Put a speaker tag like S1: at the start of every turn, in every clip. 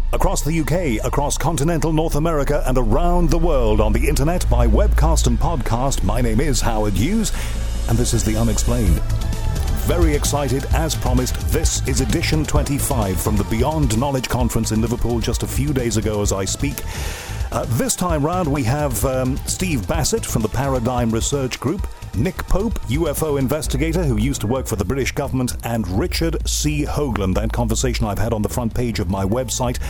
S1: Across the UK, across continental North America, and around the world on the internet by webcast and podcast, my name is Howard Hughes, and this is The Unexplained. Very excited, as promised, this is edition 25 from the Beyond Knowledge Conference in Liverpool just a few days ago as I speak. This time round we have Steve Bassett from the Paradigm Research Group, Nick Pope, UFO investigator who used to work for the British government, and Richard C. Hoagland. That conversation I've had on the front page of my website,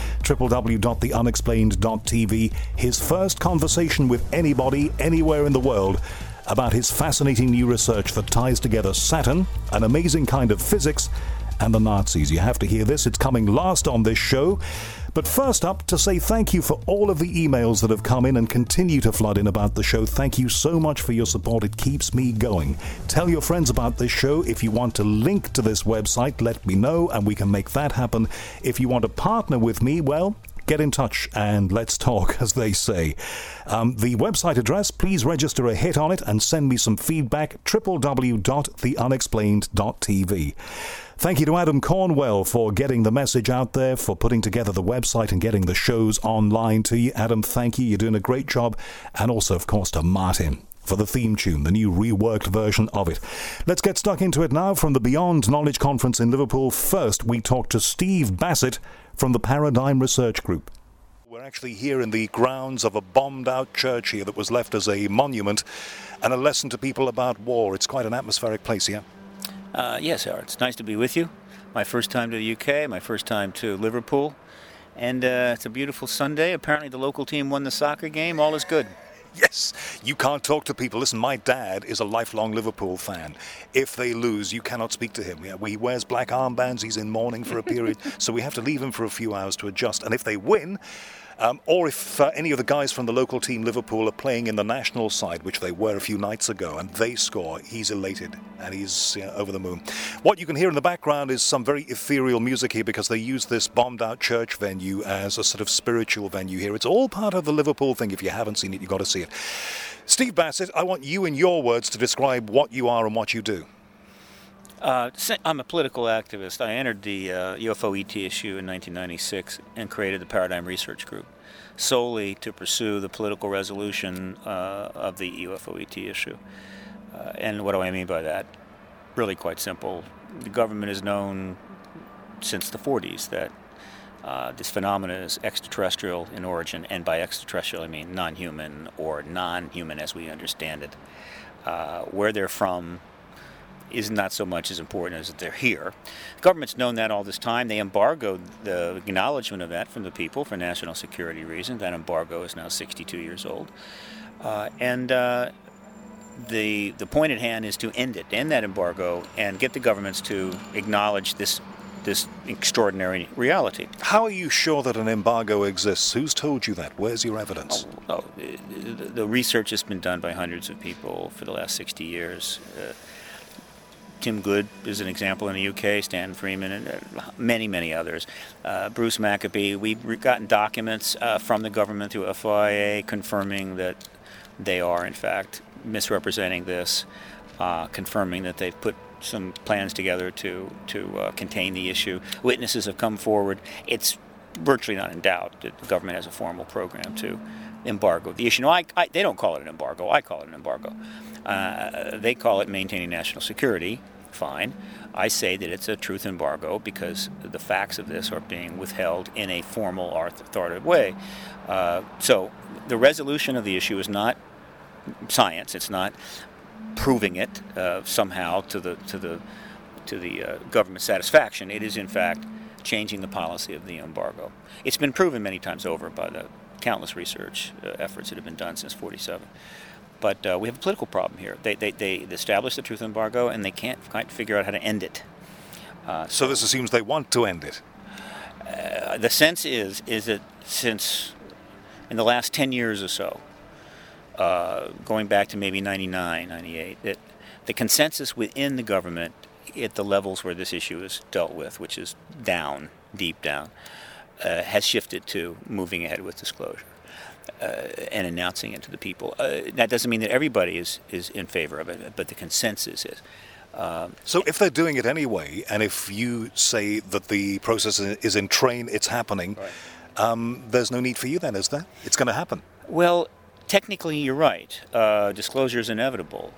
S1: www.theunexplained.tv. His first conversation with anybody, anywhere in the world, about his fascinating new research that ties together Saturn, an amazing kind of physics, and the Nazis. You have to hear this. It's coming last on this show. But first up, to say thank you for all of the emails that have come in and continue to flood in about the show. Thank you so much for your support. It keeps me going. Tell your friends about this show. If you want to link to this website, let me know, and we can make that happen. If you want to partner with me, well, get in touch and let's talk, as they say. The website address, please register a hit on it and send me some feedback, www.theunexplained.tv. Thank you to Adam Cornwell for getting the message out there, for putting together the website and getting the shows online to you. Adam, thank you. You're doing a great job. And also, of course, to Martin for the theme tune, the new reworked version of it. Let's get stuck into it now from the Beyond Knowledge Conference in Liverpool. First, we talk to Steve Bassett from the Paradigm Research Group. We're actually here in the grounds of a bombed-out church here that was left as a monument and a lesson to people about war. It's quite an atmospheric place here.
S2: Yes, Howard. It's nice to be with you. My first time to the UK, my first time to Liverpool. And it's a beautiful Sunday. Apparently the local team won the soccer game. All is good.
S1: Yes, you can't talk to people. Listen, my dad is a lifelong Liverpool fan. If they lose, you cannot speak to him. Yeah, he wears black armbands. He's in mourning for a period. So we have to leave him for a few hours to adjust. And if they win, or if any of the guys from the local team, Liverpool, are playing in the national side, which they were a few nights ago, and they score, he's elated and he's over the moon. What you can hear in the background is some very ethereal music here because they use this bombed-out church venue as a sort of spiritual venue here. It's all part of the Liverpool thing. If you haven't seen it, you've got to see it. Steve Bassett, I want you in your words to describe what you are and what you do.
S2: I'm a political activist. I entered the UFO ET issue in 1996 and created the Paradigm Research Group solely to pursue the political resolution of the UFO ET issue. And what do I mean by that? Really quite simple. The government has known since the 40s that this phenomenon is extraterrestrial in origin, and by extraterrestrial I mean non-human or non-human as we understand it. Where they're from is not so much as important as that they're here. The government's known that all this time. They embargoed the acknowledgement of that from the people for national security reasons. That embargo is now 62 years old. The point at hand is to end that embargo, and get the governments to acknowledge this extraordinary reality.
S1: How are you sure that an embargo exists? Who's told you that? Where's your evidence?
S2: The research has been done by hundreds of people for the last 60 years. Tim Good is an example in the UK, Stan Freeman, and many, many others. Bruce Maccabee. We've gotten documents from the government through FIA confirming that they are, in fact, misrepresenting this, confirming that they've put some plans together to contain the issue. Witnesses have come forward. It's virtually not in doubt that the government has a formal program to embargo the issue. No, they don't call it an embargo. I call it an embargo. They call it maintaining national security. Fine. I say that it's a truth embargo because the facts of this are being withheld in a formal, authoritative way. So the resolution of the issue is not science. It's not proving it somehow to the government's satisfaction. It is, in fact, changing the policy of the embargo. It's been proven many times over by the countless research efforts that have been done since '47. But we have a political problem here. They established the truth embargo, and they can't quite figure out how to end it.
S1: So this assumes they want to end it.
S2: The sense is that since in the last 10 years or so, going back to maybe 99, 98, that the consensus within the government at the levels where this issue is dealt with, which is down, deep down, has shifted to moving ahead with disclosure. And announcing it to the people. That doesn't mean that everybody is in favor of it, but the consensus is.
S1: So if they're doing it anyway, and if you say that the process is in train, it's happening, there's no need for you then, is there? It's going to happen.
S2: Well, technically you're right. Disclosure is inevitable.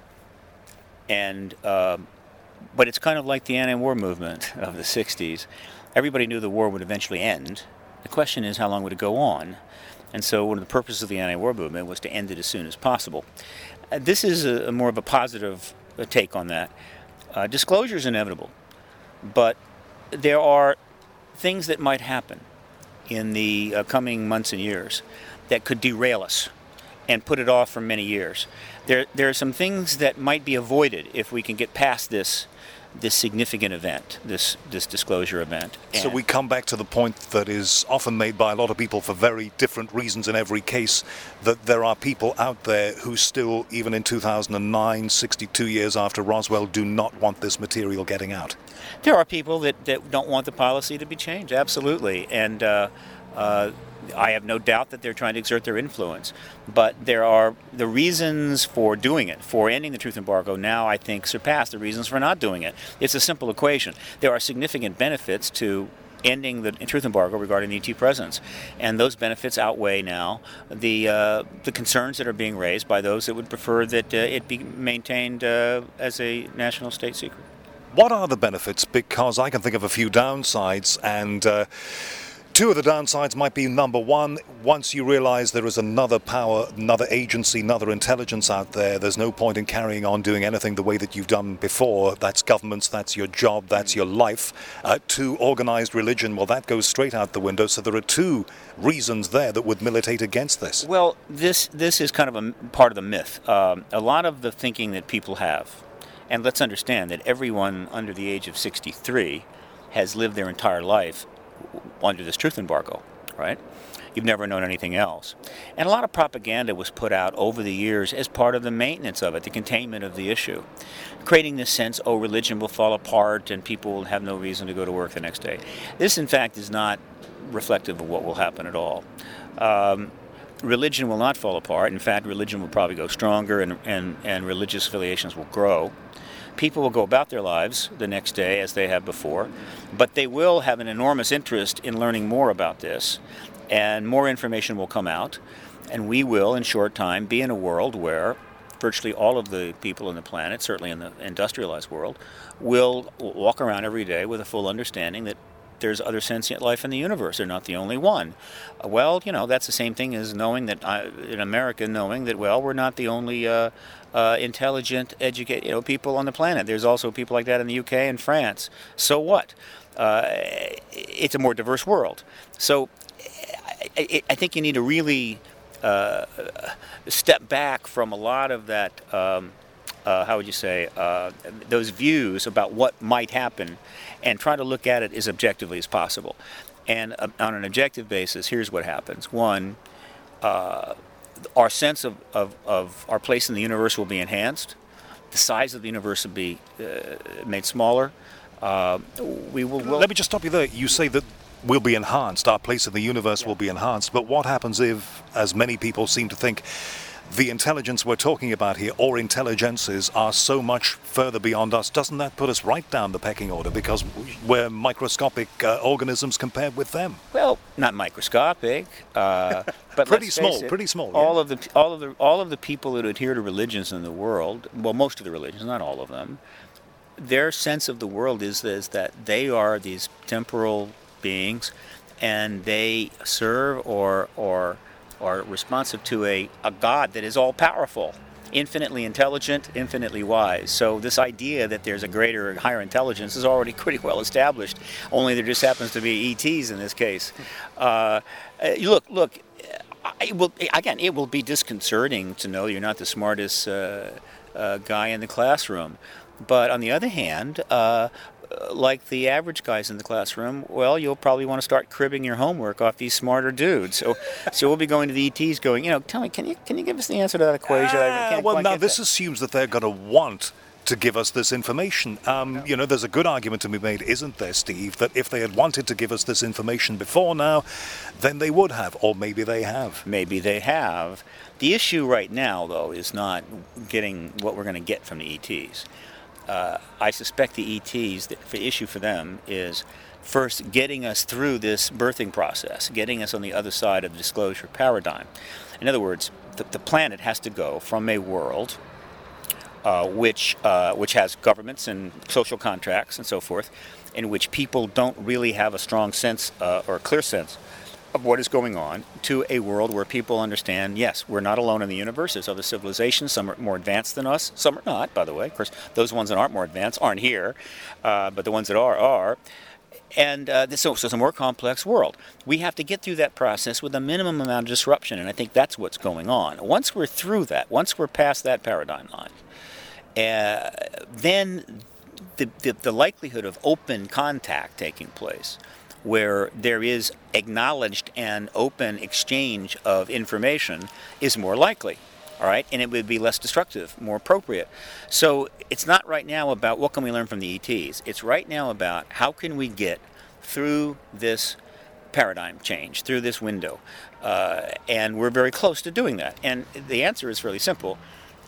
S2: And but it's kind of like the anti-war movement of the 60s. Everybody knew the war would eventually end. The question is, how long would it go on? And so one of the purposes of the anti-war movement was to end it as soon as possible. This is a more of a positive take on that. Disclosure is inevitable, but there are things that might happen in the coming months and years that could derail us and put it off for many years. There are some things that might be avoided if we can get past this significant event, this disclosure event.
S1: So we come back to the point that is often made by a lot of people for very different reasons in every case, that there are people out there who still, even in 2009, 62 years after Roswell, do not want this material getting out.
S2: There are people that don't want the policy to be changed, absolutely. And I have no doubt that they're trying to exert their influence. But there are the reasons for doing it, for ending the truth embargo, now I think surpass the reasons for not doing it. It's a simple equation. There are significant benefits to ending the truth embargo regarding the ET presence, and those benefits outweigh now the concerns that are being raised by those that would prefer that it be maintained as a national state secret.
S1: What are the benefits? Because I can think of a few downsides, and two of the downsides might be, number one, once you realize there is another power, another agency, another intelligence out there, there's no point in carrying on doing anything the way that you've done before. That's governments, that's your job, that's your life. Two, organized religion, well, that goes straight out the window. So there are two reasons there that would militate against this.
S2: Well, this is kind of a part of the myth. A lot of the thinking that people have, and let's understand that everyone under the age of 63 has lived their entire life under this truth embargo, right? You've never known anything else. And a lot of propaganda was put out over the years as part of the maintenance of it, the containment of the issue, creating this sense, oh, religion will fall apart and people will have no reason to go to work the next day. This, in fact, is not reflective of what will happen at all. Religion will not fall apart. In fact, religion will probably go stronger and religious affiliations will grow. People will go about their lives the next day as they have before, but they will have an enormous interest in learning more about this, and more information will come out, and we will, in short time, be in a world where virtually all of the people on the planet, certainly in the industrialized world, will walk around every day with a full understanding that there's other sentient life in the universe. They're not the only one. Well, that's the same thing as knowing that, in America, knowing that, well, we're not the only intelligent, educated, people on the planet. There's also people like that in the UK and France. So what? It's a more diverse world. So I think you need to really step back from a lot of that, how would you say, those views about what might happen, and try to look at it as objectively as possible. And on an objective basis, here's what happens. One, our sense of our place in the universe will be enhanced. The size of the universe will be made smaller. Let
S1: me just stop you there. You say that we'll be enhanced, our place in the universe will be enhanced, but what happens if, as many people seem to think, the intelligence we're talking about here, or intelligences, are so much further beyond us? Doesn't that put us right down the pecking order, because we're microscopic organisms compared with them?
S2: Well, not microscopic, but
S1: pretty small.
S2: All of the people that adhere to religions in the world, well, most of the religions, not all of them, their sense of the world is that they are these temporal beings, and they serve or are responsive to a God that is all-powerful, infinitely intelligent, infinitely wise. So this idea that there's a greater, higher intelligence is already pretty well established, only there just happens to be ETs in this case. Look, it will be disconcerting to know you're not the smartest guy in the classroom. But on the other hand, like the average guys in the classroom, well, you'll probably want to start cribbing your homework off these smarter dudes. So we'll be going to the ETs going, tell me, can you give us the answer to that equation?
S1: This assumes that they're going to want to give us this information. There's a good argument to be made, isn't there, Steve, that if they had wanted to give us this information before now, then they would have, or maybe they have.
S2: Maybe they have. The issue right now, though, is not getting what we're going to get from the ETs. I suspect the ETs, the issue for them is first getting us through this birthing process, getting us on the other side of the disclosure paradigm. In other words, the planet has to go from a world which has governments and social contracts and so forth, in which people don't really have a strong sense or a clear sense of what is going on, to a world where people understand, yes, we're not alone in the universe. There's other civilizations. Some are more advanced than us. Some are not, by the way. Of course, those ones that aren't more advanced aren't here, but the ones that are. And so it's a more complex world. We have to get through that process with a minimum amount of disruption, and I think that's what's going on. Once we're through that, once we're past that paradigm line, then the likelihood of open contact taking place, where there is acknowledged and open exchange of information, is more likely. All right, and it would be less destructive, more appropriate. So it's not right now about what can we learn from the ETs. It's right now about how can we get through this paradigm change, through this window. And we're very close to doing that. And the answer is fairly simple.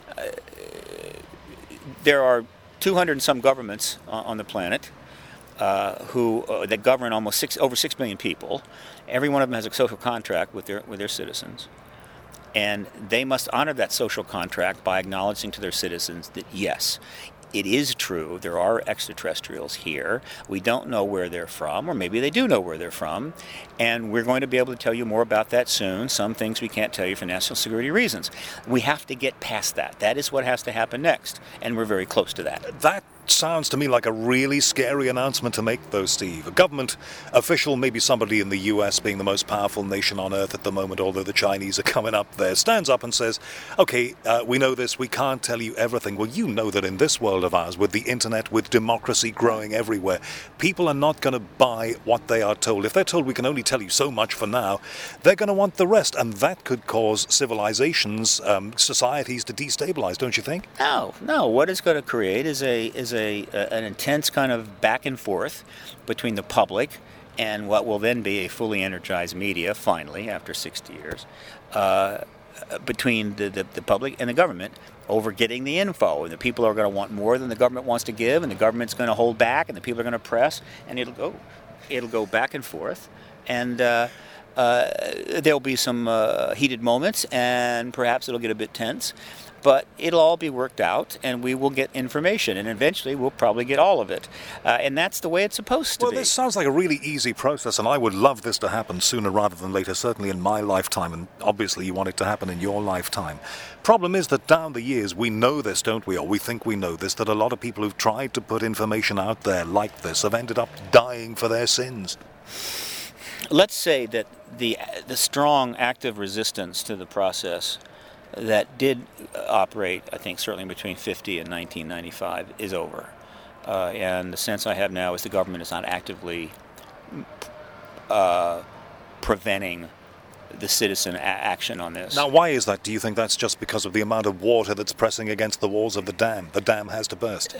S2: There are 200 and some governments on the planet that govern over 6 million people. Every one of them has a social contract with their citizens. And they must honor that social contract by acknowledging to their citizens that, yes, it is true, there are extraterrestrials here. We don't know where they're from, or maybe they do know where they're from. And we're going to be able to tell you more about that soon. Some things we can't tell you for national security reasons. We have to get past that. That is what has to happen next. And we're very close to that.
S1: That sounds to me like a really scary announcement to make, though, Steve. A government official, maybe somebody in the US, being the most powerful nation on earth at the moment, although the Chinese are coming up there, stands up and says, okay, we know this, we can't tell you everything. Well, you know that in this world of ours, with the internet, with democracy growing everywhere, people are not going to buy what they are told. If they're told we can only tell you so much for now, they're going to want the rest, and that could cause civilizations, societies to destabilize, don't you think?
S2: No. What it's going to create is an intense kind of back and forth between the public and what will then be a fully energized media, finally, after 60 years, between the public and the government over getting the info. And the people are going to want more than the government wants to give, and the government's going to hold back, and the people are going to press, and it'll go back and forth. And there'll be some heated moments, and perhaps it'll get a bit tense. But it'll all be worked out, and we will get information, and eventually we'll probably get all of it. And that's the way it's supposed to be.
S1: Well, this sounds like a really easy process, and I would love this to happen sooner rather than later, certainly in my lifetime, and obviously you want it to happen in your lifetime. Problem is that down the years, we know this, don't we, or we think we know this, that a lot of people who've tried to put information out there like this have ended up dying for their sins.
S2: Let's say that the strong active resistance to the process that did operate, I think, certainly between 50 and 1995 is over. And the sense I have now is the government is not actively preventing the citizen action on this.
S1: Now, why is that? Do you think that's just because of the amount of water that's pressing against the walls of the dam? The dam has to burst.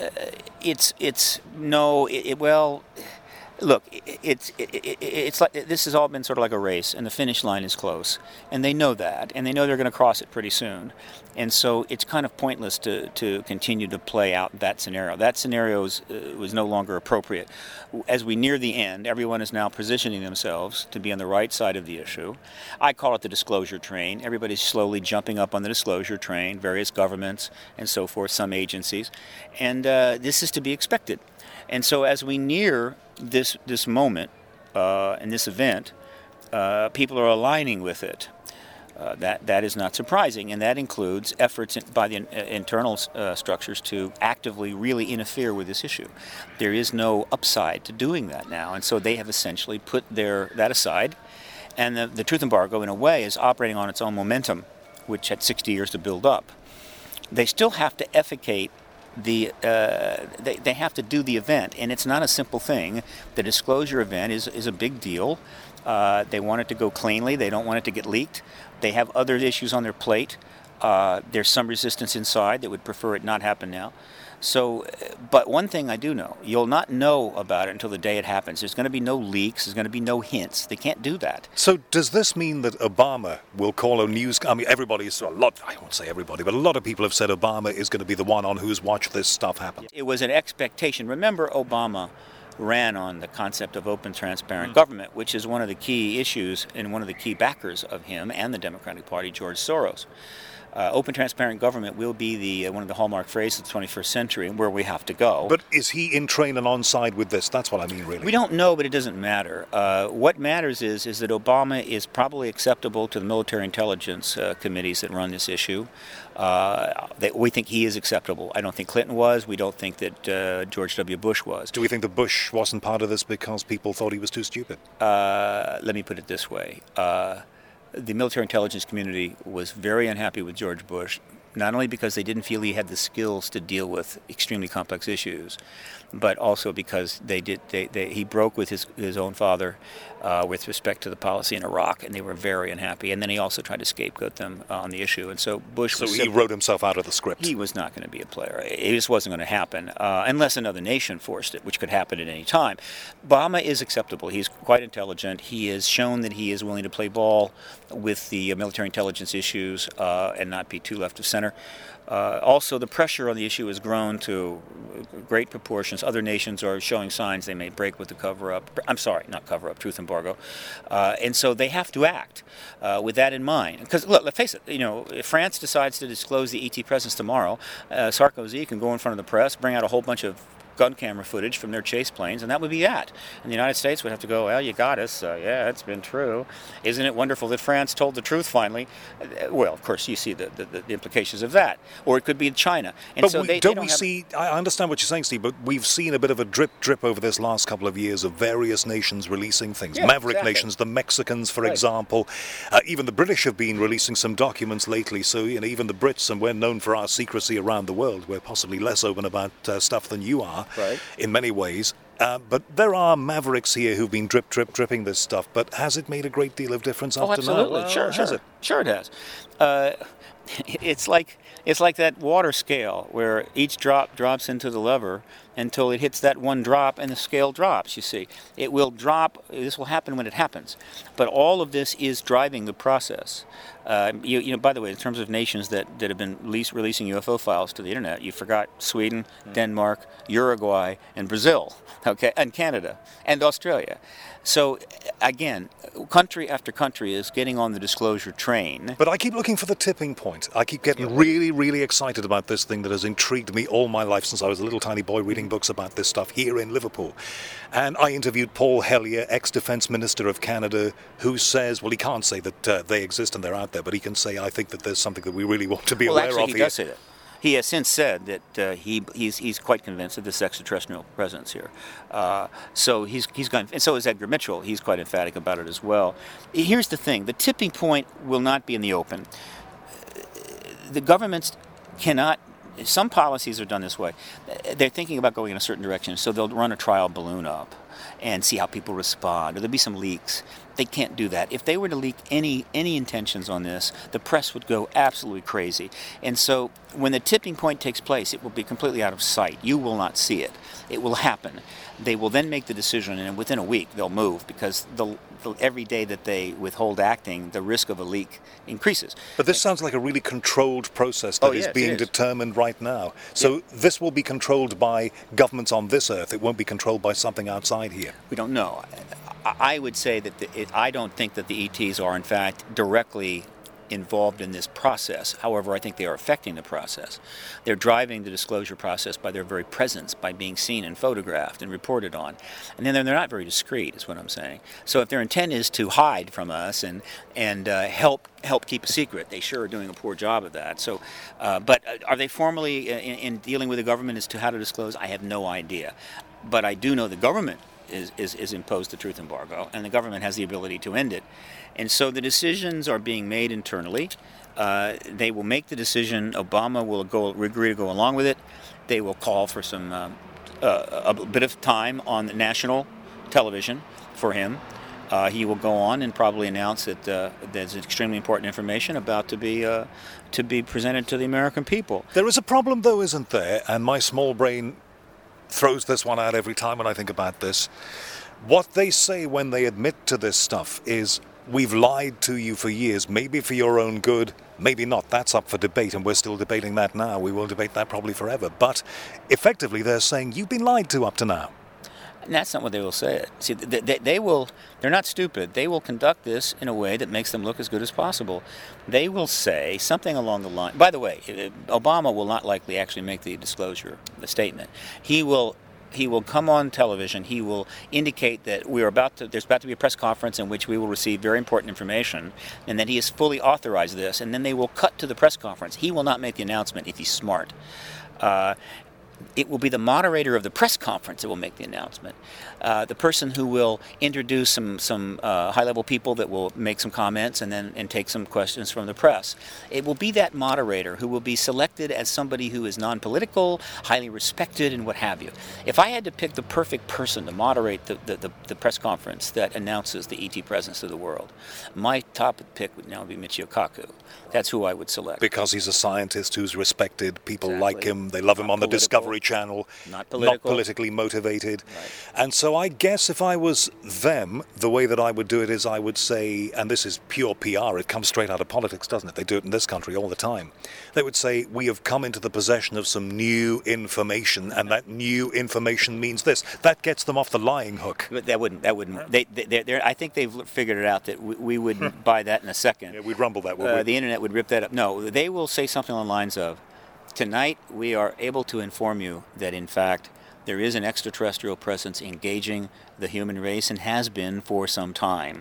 S1: Look, it's like this has all been sort of like a race, and the finish line is close, and they know that, and they know they're going to cross it pretty soon, and so it's kind of pointless to continue to play out that scenario. That scenario was no longer appropriate. As we near the end, everyone is now positioning themselves to be on the right side of the issue. I call it the disclosure train. Everybody's slowly jumping up on the disclosure train, various governments and so forth, some agencies, and this is to be expected. And so as we near this moment and this event, people are aligning with it. That is not surprising, and that includes efforts by the internal structures to actively really interfere with this issue. There is no upside to doing that now, and so they have essentially put that aside, and the truth embargo, in a way, is operating on its own momentum, which had 60 years to build up. They still have to effecate they have to do the event, and it's not a simple thing. The disclosure event is a big deal. They want it to go cleanly. They don't want it to get leaked. They have other issues on their plate. There's some resistance inside that would prefer it not happen now. So, but one thing I do know, you'll not know about it until the day it happens. There's going to be no leaks. There's going to be no hints. They can't do that. So does this mean that Obama will call a news... I mean, I won't say everybody, but a lot of people have said Obama is going to be the one on whose watch this stuff happens.
S2: It was an expectation. Remember, Obama ran on the concept of open, transparent government, which is one of the key issues and one of the key backers of him and the Democratic Party, George Soros. Open, transparent government will be one of the hallmark phrases of the 21st century and where we have to go.
S1: But is he in train and on side with this? That's what I mean, really.
S2: We don't know, but it doesn't matter. What matters is that Obama is probably acceptable to the military intelligence committees that run this issue. We think he is acceptable. I don't think Clinton was. We don't think that George W. Bush was.
S1: Do we think that Bush wasn't part of this because people thought he was too stupid?
S2: Let me put it this way. The military intelligence community was very unhappy with George Bush, not only because they didn't feel he had the skills to deal with extremely complex issues, but also because he broke with his own father with respect to the policy in Iraq, and they were very unhappy. And then he also tried to scapegoat them on the issue. And so Bush
S1: he wrote himself out of the script.
S2: He was not going to be a player. It just wasn't going to happen unless another nation forced it, which could happen at any time. Obama is acceptable. He's quite intelligent. He has shown that he is willing to play ball with the military intelligence issues and not be too left of center. Also, the pressure on the issue has grown to great proportions. Other nations are showing signs they may break with the cover-up. I'm sorry, not cover-up, truth embargo. And so they have to act with that in mind. Because, look, let's face it, if France decides to disclose the ET presence tomorrow, Sarkozy can go in front of the press, bring out a whole bunch of gun camera footage from their chase planes, and that would be that. And the United States would have to go, well, you got us. Yeah, it's been true. Isn't it wonderful that France told the truth finally? Well, of course, you see the implications of that. Or it could be China. And
S1: but
S2: so
S1: I understand what you're saying, Steve, but we've seen a bit of a drip over this last couple of years of various nations releasing things.
S2: Yeah,
S1: Maverick
S2: exactly.
S1: nations, the Mexicans, for example. Even the British have been releasing some documents lately, so even the Brits, and we're known for our secrecy around the world. We're possibly less open about stuff than you are.
S2: Right.
S1: In many ways. But there are mavericks here who've been dripping this stuff. But has it made a great deal of difference up to now?
S2: Absolutely.
S1: Well,
S2: Sure,
S1: has it?
S2: Sure it has. It's like that water scale where each drop drops into the lever until it hits that one drop and the scale drops, you see. It will drop. This will happen when it happens. But all of this is driving the process. By the way, in terms of nations that have been releasing UFO files to the internet, you forgot Sweden, Denmark, Uruguay, and Brazil, okay, and Canada, and Australia. So, again, country after country is getting on the disclosure train.
S1: But I keep looking for the tipping point. I keep getting really, really excited about this thing that has intrigued me all my life since I was a little tiny boy reading books about this stuff here in Liverpool. And I interviewed Paul Hellyer, ex-Defence Minister of Canada, who says, well, he can't say that they exist and they're out there, but he can say, I think that there's something that we really want to be aware of
S2: he
S1: here.
S2: Does say that. He has since said that he's quite convinced of this extraterrestrial presence here. So he's gone, and so is Edgar Mitchell. He's quite emphatic about it as well. Here's the thing: the tipping point will not be in the open. The governments cannot. Some policies are done this way. They're thinking about going in a certain direction, so they'll run a trial balloon up and see how people respond, or there'll be some leaks. They can't do that. If they were to leak any intentions on this, the press would go absolutely crazy. And so when the tipping point takes place, it will be completely out of sight. You will not see it. It will happen. They will then make the decision, and within a week they'll move, because every day that they withhold acting, the risk of a leak increases.
S1: But this sounds like a really controlled process that is being determined right now. So this will be controlled by governments on this earth. It won't be controlled by something outside here.
S2: We don't know. I would say that I don't think that the ETs are, in fact, directly involved in this process. However, I think they are affecting the process. They're driving the disclosure process by their very presence, by being seen and photographed and reported on. And then they're not very discreet, is what I'm saying. So if their intent is to hide from us and help keep a secret, they sure are doing a poor job of that. So, but are they formally in dealing with the government as to how to disclose? I have no idea. But I do know the government is imposed the truth embargo, and the government has the ability to end it. And so the decisions are being made internally. They will make the decision. Obama will agree to go along with it. They will call for some a bit of time on the national television for him. He will go on and probably announce that there's extremely important information about to be presented to the American people.
S1: There is a problem, though, isn't there? And my small brain throws this one out every time when I think about this. What they say when they admit to this stuff is, we've lied to you for years, maybe for your own good, maybe not. That's up for debate, and we're still debating that now. We will debate that probably forever. But effectively, they're saying, you've been lied to up to now.
S2: And that's not what they will say. See, they will. They're not stupid. They will conduct this in a way that makes them look as good as possible. They will say something along the line. By the way, Obama will not likely actually make the disclosure, the statement. He will come on television. He will indicate that there's about to be a press conference in which we will receive very important information, and that he has fully authorized this. And then they will cut to the press conference. He will not make the announcement if he's smart. It will be the moderator of the press conference that will make the announcement. The person who will introduce some high-level people that will make some comments and take some questions from the press. It will be that moderator who will be selected as somebody who is non-political, highly respected, and what have you. If I had to pick the perfect person to moderate the press conference that announces the ET presence of the world, my top pick would now be Michio Kaku. That's who I would select.
S1: Because he's a scientist who's respected. People
S2: Exactly.
S1: like him. They love him on the Discovery Channel.
S2: Not political.
S1: Not politically motivated.
S2: Right.
S1: And so I guess if I was them, the way that I would do it is I would say, and this is pure PR, it comes straight out of politics, doesn't it? They do it in this country all the time. They would say, we have come into the possession of some new information, and that new information means this. That gets them off the lying hook.
S2: But that wouldn't. I think they've figured it out that we wouldn't buy that in a second.
S1: Yeah, we'd rumble that, would we?
S2: The internet would rip that up. No, they will say something along the lines of, tonight we are able to inform you that in fact there is an extraterrestrial presence engaging the human race and has been for some time.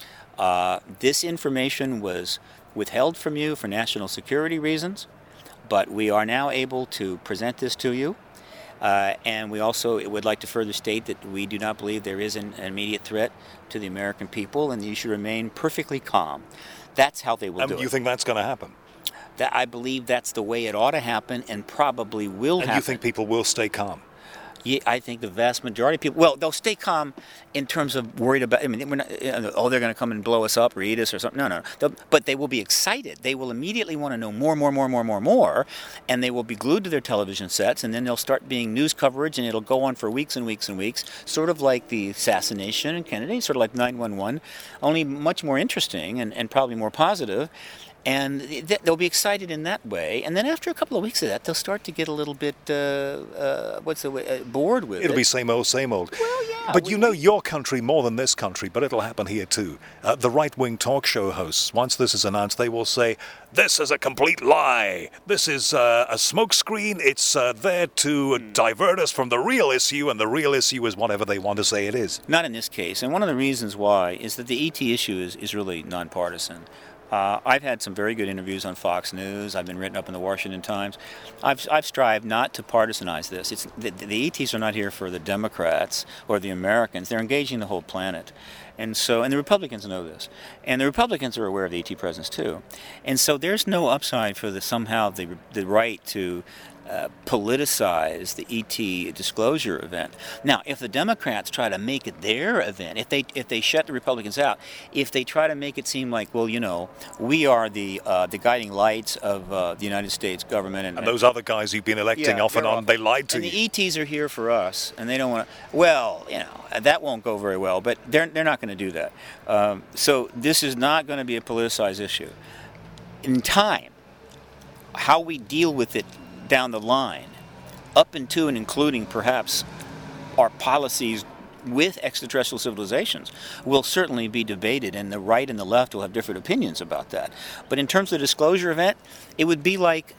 S2: This information was withheld from you for national security reasons, but we are now able to present this to you. And we also would like to further state that we do not believe there is an immediate threat to the American people, and you should remain perfectly calm. That's how they will do it.
S1: And you think that's going to happen?
S2: I believe that's the way it ought to happen, and probably will happen.
S1: And you think people will stay calm?
S2: Yeah, I think the vast majority of people, well, they'll stay calm in terms of worried about, I mean, we're not, they're going to come and blow us up or eat us or something. No. But they will be excited. They will immediately want to know more, and they will be glued to their television sets, and then there'll start being news coverage, and it'll go on for weeks and weeks and weeks, sort of like the assassination in Kennedy, sort of like 9/11, only much more interesting and probably more positive. And they'll be excited in that way. And then after a couple of weeks of that, they'll start to get a little bit, bored with it.
S1: It'll be same old, same old.
S2: Well, yeah.
S1: But you know your country more than this country, but it'll happen here too. The right-wing talk show hosts, once this is announced, they will say, this is a complete lie. This is a smokescreen. It's there to divert us from the real issue, and the real issue is whatever they want to say it is.
S2: Not in this case. And one of the reasons why is that the ET issue is really nonpartisan. I've had some very good interviews on Fox News. I've been written up in the Washington Times. I've strived not to partisanize this. The ETs are not here for the Democrats or the Americans. They're engaging the whole planet. And the Republicans know this. And the Republicans are aware of the ET presence too. And so there's no upside for the right to politicize the ET disclosure event. Now, if the Democrats try to make it their event, if they shut the Republicans out, if they try to make it seem like, well, you know, we are the guiding lights of the United States government,
S1: And those other guys you've been electing off and on, they lied to
S2: you.
S1: you.
S2: And the ETs are here for us, and they don't want to. Well, you know, that won't go very well. But they're not going to do that. So this is not going to be a politicized issue. In time, how we deal with it down the line, up into and including perhaps our policies with extraterrestrial civilizations, will certainly be debated, and the right and the left will have different opinions about that. But in terms of the disclosure event, it would be like,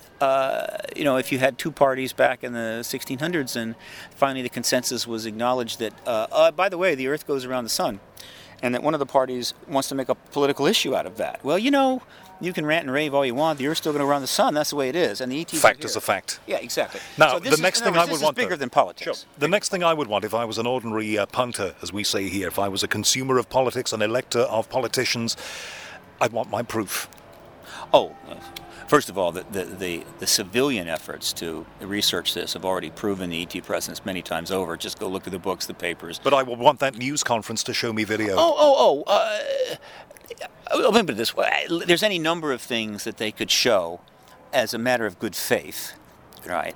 S2: if you had two parties back in the 1600s and finally the consensus was acknowledged that, by the way, the Earth goes around the sun, and that one of the parties wants to make a political issue out of that. Well, you know, you can rant and rave all you want. The Earth's still going to go around the sun. That's the way it is. And the ETs
S1: Fact is a fact.
S2: Yeah, exactly.
S1: Now,
S2: so
S1: the next thing I would want...
S2: This is bigger than politics.
S1: Sure. The next thing I would want, if I was an ordinary punter, as we say here, if I was a consumer of politics, an elector of politicians, I'd want my proof.
S2: Oh, first of all, the civilian efforts to research this have already proven the ET presence many times over. Just go look at the books, the papers.
S1: But I would want that news conference to show me video.
S2: Remember this way. There's any number of things that they could show as a matter of good faith, right?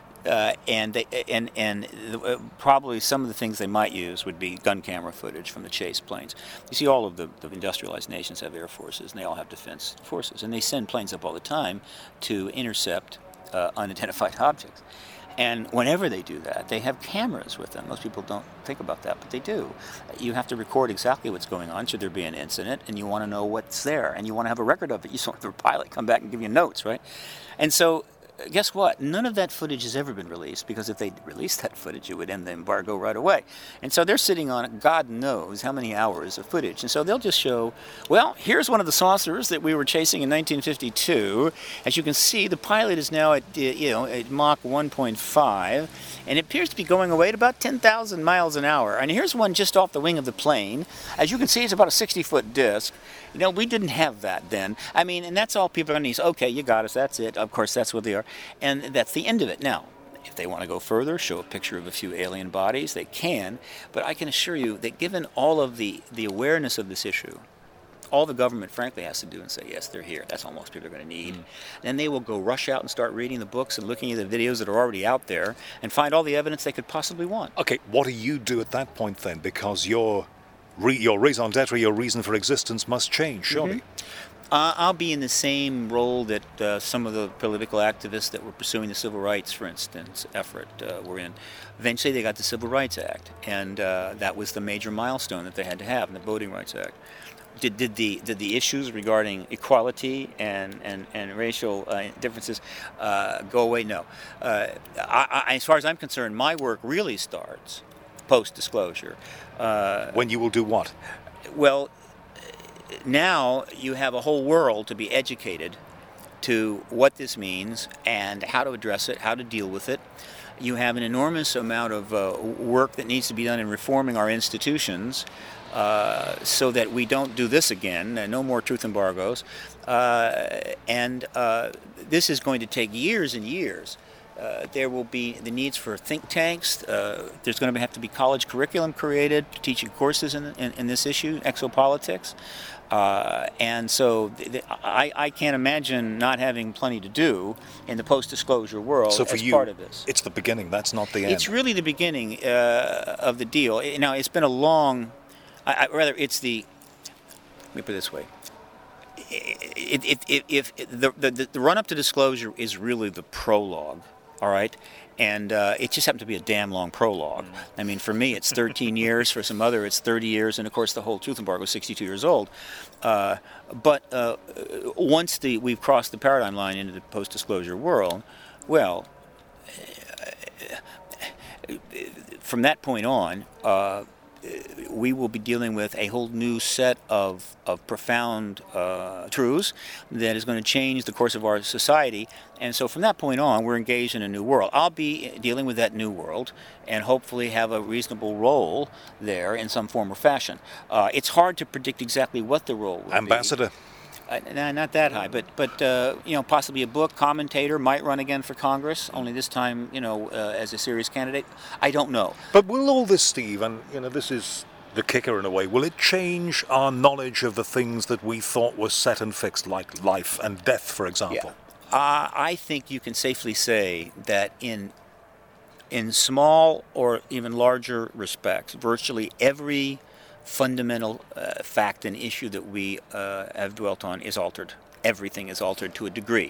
S2: Probably some of the things they might use would be gun camera footage from the chase planes. You see, all of the industrialized nations have air forces, and they all have defense forces, and they send planes up all the time to intercept unidentified objects. And whenever they do that, they have cameras with them. Most people don't think about that, but they do. You have to record exactly what's going on should there be an incident, and you want to know what's there, and you want to have a record of it. You want the pilot come back and give you notes, right? And so, guess what? None of that footage has ever been released, because if they released that footage, it would end the embargo right away. And so they're sitting on God knows how many hours of footage. And so they'll just show, well, here's one of the saucers that we were chasing in 1952. As you can see, the pilot is now at Mach 1.5, and it appears to be going away at about 10,000 miles an hour. And here's one just off the wing of the plane. As you can see, it's about a 60-foot disc. We didn't have that then. I mean, and that's all people are going to need. Okay, you got us, that's it. Of course, that's what they are. And that's the end of it. Now, if they want to go further, show a picture of a few alien bodies, they can. But I can assure you that given all of the awareness of this issue, all the government, frankly, has to do and say, yes, they're here. That's all most people are going to need. Then they will go rush out and start reading the books and looking at the videos that are already out there and find all the evidence they could possibly want.
S1: Okay, what do you do at that point then? Because your raison d'etre, your reason for existence must change, surely.
S2: I'll be in the same role that some of the political activists that were pursuing the civil rights, for instance, effort were in. Eventually they got the Civil Rights Act, and that was the major milestone that they had to have in the Voting Rights Act. Did the issues regarding equality and racial differences go away? No. As far as I'm concerned, my work really starts post-disclosure.
S1: When you will do what?
S2: Well, now you have a whole world to be educated to what this means and how to address it, how to deal with it. You have an enormous amount of work that needs to be done in reforming our institutions so that we don't do this again, no more truth embargoes. And this is going to take years and years. There will be the needs for think tanks. There's going to have to be college curriculum created teaching courses in this issue, exopolitics. And so I can't imagine not having plenty to do in the post-disclosure world
S1: so for
S2: as
S1: you,
S2: part of this.
S1: It's the beginning, that's not the end.
S2: It's really the beginning of the deal. Now, it's been a long... let me put it this way. If the run-up to disclosure is really the prologue, all right? And it just happened to be a damn long prologue. I mean, for me, it's 13 years. For some other, it's 30 years. And, of course, the whole truth embargo is 62 years old. But once we've crossed the paradigm line into the post-disclosure world, well, from that point on, we will be dealing with a whole new set of profound truths that is going to change the course of our society. And so from that point on, we're engaged in a new world. I'll be dealing with that new world and hopefully have a reasonable role there in some form or fashion. It's hard to predict exactly what the role will be.
S1: Ambassador?
S2: Not that high, but possibly a book, commentator, might run again for Congress, only this time, as a serious candidate. I don't know.
S1: But will all this, Steve, and this is the kicker in a way, will it change our knowledge of the things that we thought were set and fixed, like life and death, for example?
S2: Yeah. I think you can safely say that in small or even larger respects, virtually every fundamental fact and issue that we have dwelt on is altered. Everything is altered to a degree.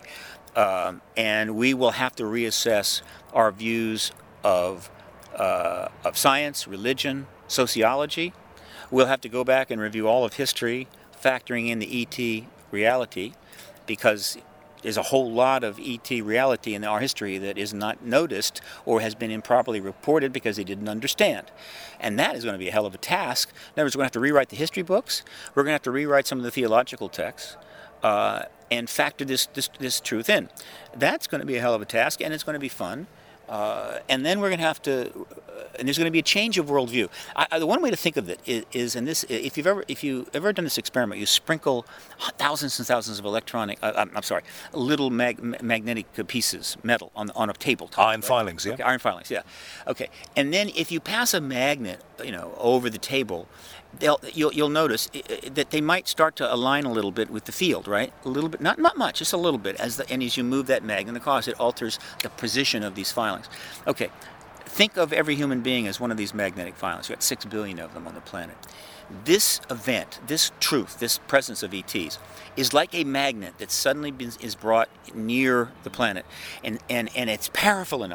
S2: And we will have to reassess our views of science, religion, sociology. We'll have to go back and review all of history, factoring in the ET reality, because there's a whole lot of ET reality in our history that is not noticed or has been improperly reported because they didn't understand. And that is going to be a hell of a task. In other words, we're going to have to rewrite the history books. We're going to have to rewrite some of the theological texts and factor this truth in. That's going to be a hell of a task, and it's going to be fun. And then we're going to have to, and there's going to be a change of worldview. The one way to think of it is, and this, if you've ever done this experiment, you sprinkle thousands and thousands of little magnetic pieces, metal, on a tabletop.
S1: Iron filings, yeah.
S2: Okay, iron filings, yeah. Okay, and then if you pass a magnet, over the table, you'll notice that they might start to align a little bit with the field, right? A little bit, not much, just a little bit. And as you move that magnet across, it alters the position of these filings. Okay, think of every human being as one of these magnetic filings. We've got 6 billion of them on the planet. This event, this truth, this presence of ETs, is like a magnet that suddenly is brought near the planet, and it's powerful enough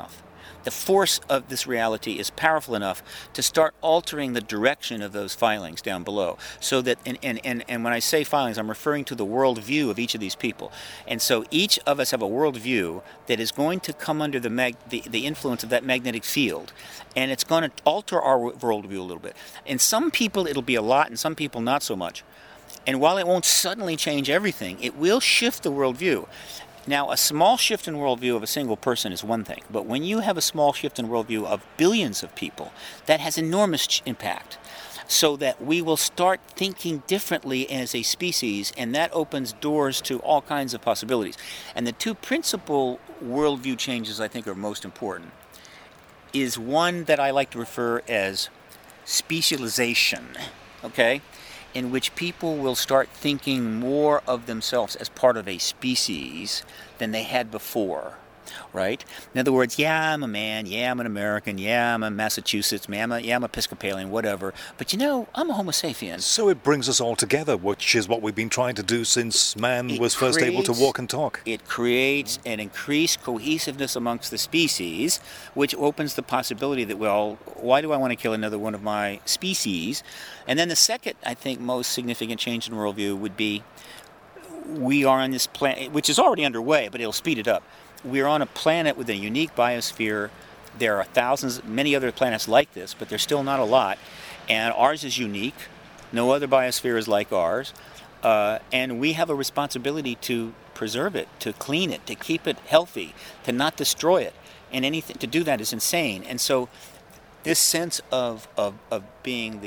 S2: the force of this reality is powerful enough to start altering the direction of those filings down below. So that, and when I say filings, I'm referring to the worldview of each of these people. And so each of us have a worldview that is going to come under the influence of that magnetic field. And it's going to alter our worldview a little bit. And some people it'll be a lot, and some people not so much. And while it won't suddenly change everything, it will shift the worldview. Now, a small shift in worldview of a single person is one thing, but when you have a small shift in worldview of billions of people, that has enormous impact. So that we will start thinking differently as a species, and that opens doors to all kinds of possibilities. And the two principal worldview changes I think are most important is one that I like to refer as specialization, okay? In which people will start thinking more of themselves as part of a species than they had before, right? In other words, yeah, I'm a man, yeah, I'm an American, yeah, I'm a Massachusetts, yeah, I'm Episcopalian, whatever, but I'm a Homo sapiens.
S1: So it brings us all together, which is what we've been trying to do since man was first able to walk and talk.
S2: It creates an increased cohesiveness amongst the species, which opens the possibility that, well, why do I want to kill another one of my species? And then the second, I think, most significant change in worldview would be we are on this planet, which is already underway, but it'll speed it up. We're on a planet with a unique biosphere. There are thousands, many other planets like this, but there's still not a lot. And ours is unique. No other biosphere is like ours. And we have a responsibility to preserve it, to clean it, to keep it healthy, to not destroy it. And anything to do that is insane. And so this sense of being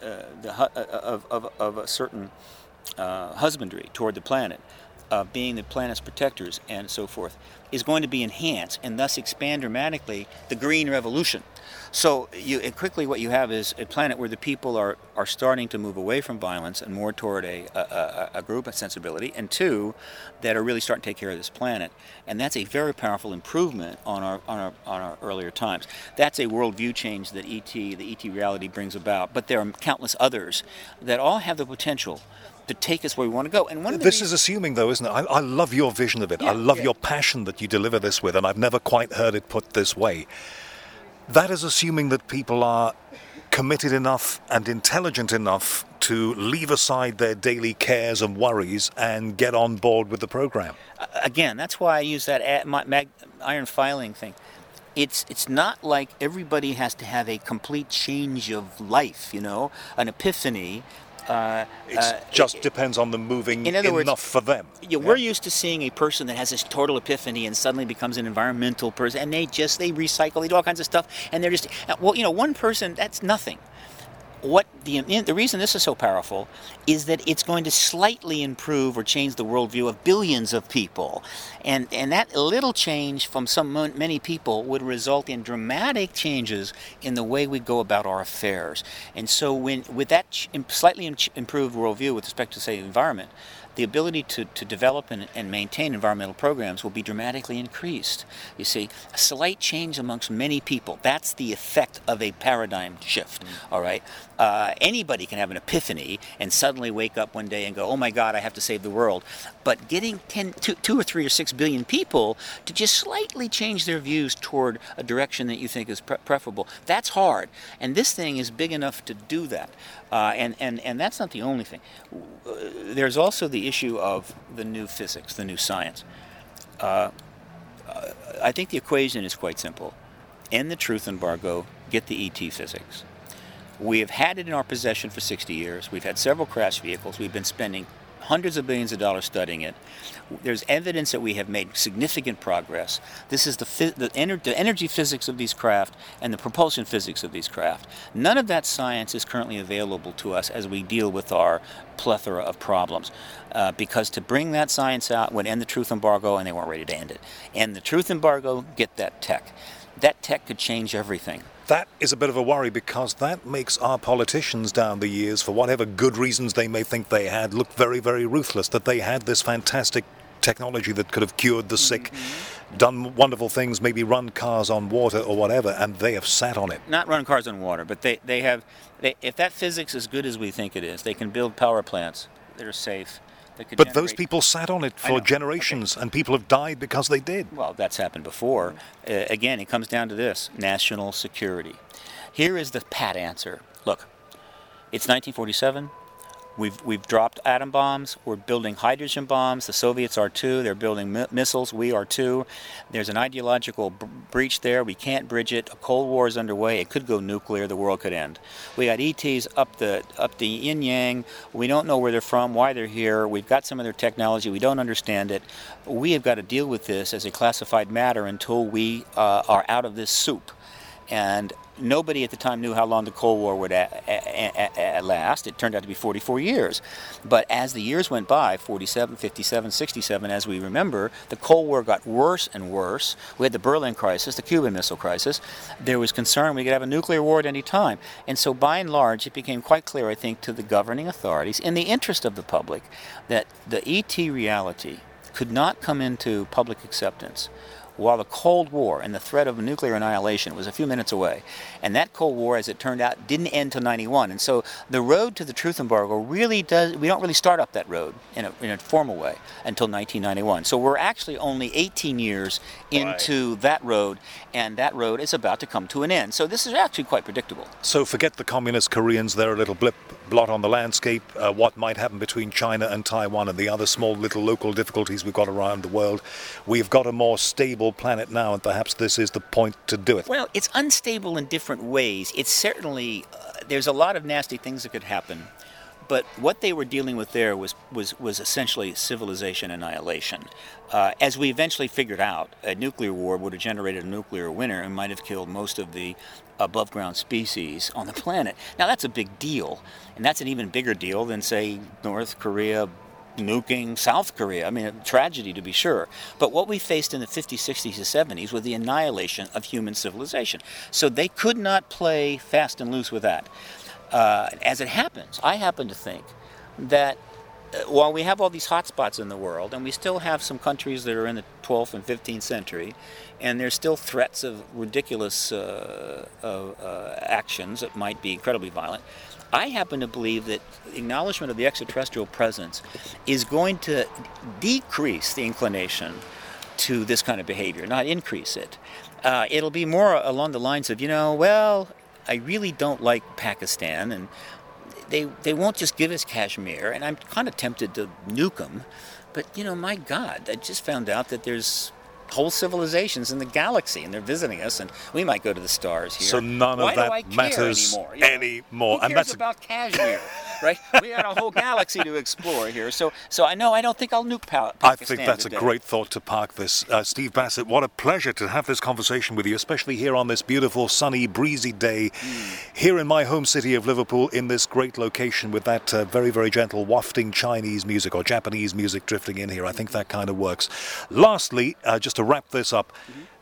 S2: of a certain husbandry toward the planet, being the planet's protectors and so forth, is going to be enhanced and thus expand dramatically the green revolution. So quickly what you have is a planet where the people are starting to move away from violence and more toward a group of sensibility, and two, that are really starting to take care of this planet. And that's a very powerful improvement on our earlier times. That's a worldview change that the ET reality brings about. But there are countless others that all have the potential to take us where we want to go. And
S1: this is assuming, though, isn't it? I love your vision of it. Yeah, I love your passion that you deliver this with, and I've never quite heard it put this way. That is assuming that people are committed enough and intelligent enough to leave aside their daily cares and worries and get on board with the program.
S2: Again, that's why I use that iron filing thing. It's not like everybody has to have a complete change of life, an epiphany.
S1: It just depends on them moving enough for them.
S2: Yeah, we're used to seeing a person that has this total epiphany and suddenly becomes an environmental person, and they recycle, they do all kinds of stuff, and they're just, one person, that's nothing. The reason this is so powerful is that it's going to slightly improve or change the worldview of billions of people, and that little change from many people would result in dramatic changes in the way we go about our affairs. And so with that slightly improved worldview with respect to, say, the environment, the ability to develop and maintain environmental programs will be dramatically increased. You see, a slight change amongst many people, that's the effect of a paradigm shift, all right? Anybody can have an epiphany and suddenly wake up one day and go, oh my God, I have to save the world. But getting 2 or 3 or 6 billion people to just slightly change their views toward a direction that you think is preferable, that's hard. And this thing is big enough to do that. And that's not the only thing. There's also the issue of the new physics, the new science. I think the equation is quite simple. End the truth embargo, get the ET physics. We have had it in our possession for 60 years. We've had several crash vehicles. We've been spending hundreds of billions of dollars studying it. There's evidence that we have made significant progress. This is the energy physics of these craft and the propulsion physics of these craft. None of that science is currently available to us as we deal with our plethora of problems. Because to bring that science out would end the truth embargo, and they weren't ready to end it. End the truth embargo, get that tech. That tech could change everything.
S1: That is a bit of a worry, because that makes our politicians down the years, for whatever good reasons they may think they had, look very, very ruthless, that they had this fantastic technology that could have cured the sick, done wonderful things, maybe run cars on water or whatever, and they have sat on it.
S2: Not run cars on water, but if that physics is good as we think it is, they can build power plants that are safe. that could
S1: But
S2: generate...
S1: those people sat on it
S2: I
S1: for
S2: know.
S1: generations, and people have died because they did.
S2: Well, that's happened before. Again, it comes down to this: national security. Here is the pat answer. Look, it's 1947. We've dropped atom bombs. We're building hydrogen bombs. The Soviets are too. They're building missiles. We are too. There's an ideological breach there. We can't bridge it. A Cold War is underway. It could go nuclear. The world could end. We got ETs up the yin yang. We don't know where they're from, why they're here. We've got some of their technology. We don't understand it. We have got to deal with this as a classified matter until we are out of this soup. And nobody at the time knew how long the Cold War would last. It turned out to be 44 years. But as the years went by, 47, 57, 67, as we remember, the Cold War got worse and worse. We had the Berlin crisis, the Cuban Missile Crisis. There was concern we could have a nuclear war at any time. And so by and large, it became quite clear, I think, to the governing authorities, in the interest of the public, that the ET reality could not come into public acceptance while the Cold War and the threat of nuclear annihilation was a few minutes away. And that Cold War, as it turned out, didn't end until 91. And so the road to the truth embargo we don't really start up that road in a formal way until 1991. So we're actually only 18 years into that road, and that road is about to come to an end. So this is actually quite predictable.
S1: So forget the communist Koreans, they're a little blot on the landscape. What might happen between China and Taiwan and the other small little local difficulties we've got around the world. We've got a more stable planet now, and perhaps this is the point to do it.
S2: Well, it's unstable in different ways. It's certainly, there's a lot of nasty things that could happen. But what they were dealing with there was essentially civilization annihilation. As we eventually figured out, a nuclear war would have generated a nuclear winter and might have killed most of the above-ground species on the planet. Now, that's a big deal, and that's an even bigger deal than, say, North Korea nuking South Korea. I mean, a tragedy to be sure. But what we faced in the 50s, 60s, and 70s was the annihilation of human civilization. So they could not play fast and loose with that. As it happens, I happen to think that while we have all these hotspots in the world, and we still have some countries that are in the 12th and 15th century, and there's still threats of ridiculous actions that might be incredibly violent, I happen to believe that acknowledgement of the extraterrestrial presence is going to decrease the inclination to this kind of behavior, not increase it. It'll be more along the lines of, I really don't like Pakistan, and they won't just give us Kashmir, and I'm kind of tempted to nuke them. But, my God, I just found out that there's whole civilizations in the galaxy, and they're visiting us, and we might go to the stars here.
S1: So none of that matters anymore.
S2: Who cares about Kashmir, right? We got a whole galaxy to explore here. So I don't think I'll nuke Pakistan.
S1: I think that's
S2: today.
S1: a great thought to park this. Steve Bassett, what a pleasure to have this conversation with you, especially here on this beautiful, sunny, breezy day, here in my home city of Liverpool, in this great location with that very, very gentle wafting Chinese music or Japanese music drifting in here. I think that kind of works. Lastly, just to wrap this up,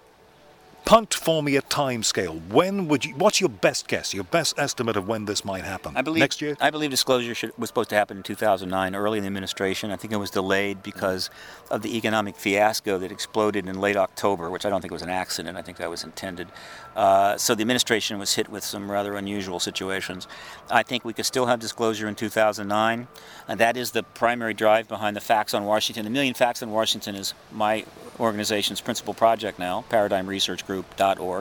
S1: punt for me a time scale. What's your best guess, your best estimate of when this might happen? Next year?
S2: I believe disclosure was supposed to happen in 2009, early in the administration. I think it was delayed because of the economic fiasco that exploded in late October, which I don't think was an accident. I think that was intended. So the administration was hit with some rather unusual situations. I think we could still have disclosure in 2009, and that is the primary drive behind the Facts on Washington. The Million Facts on Washington is my organization's principal project now, ParadigmResearchGroup.org.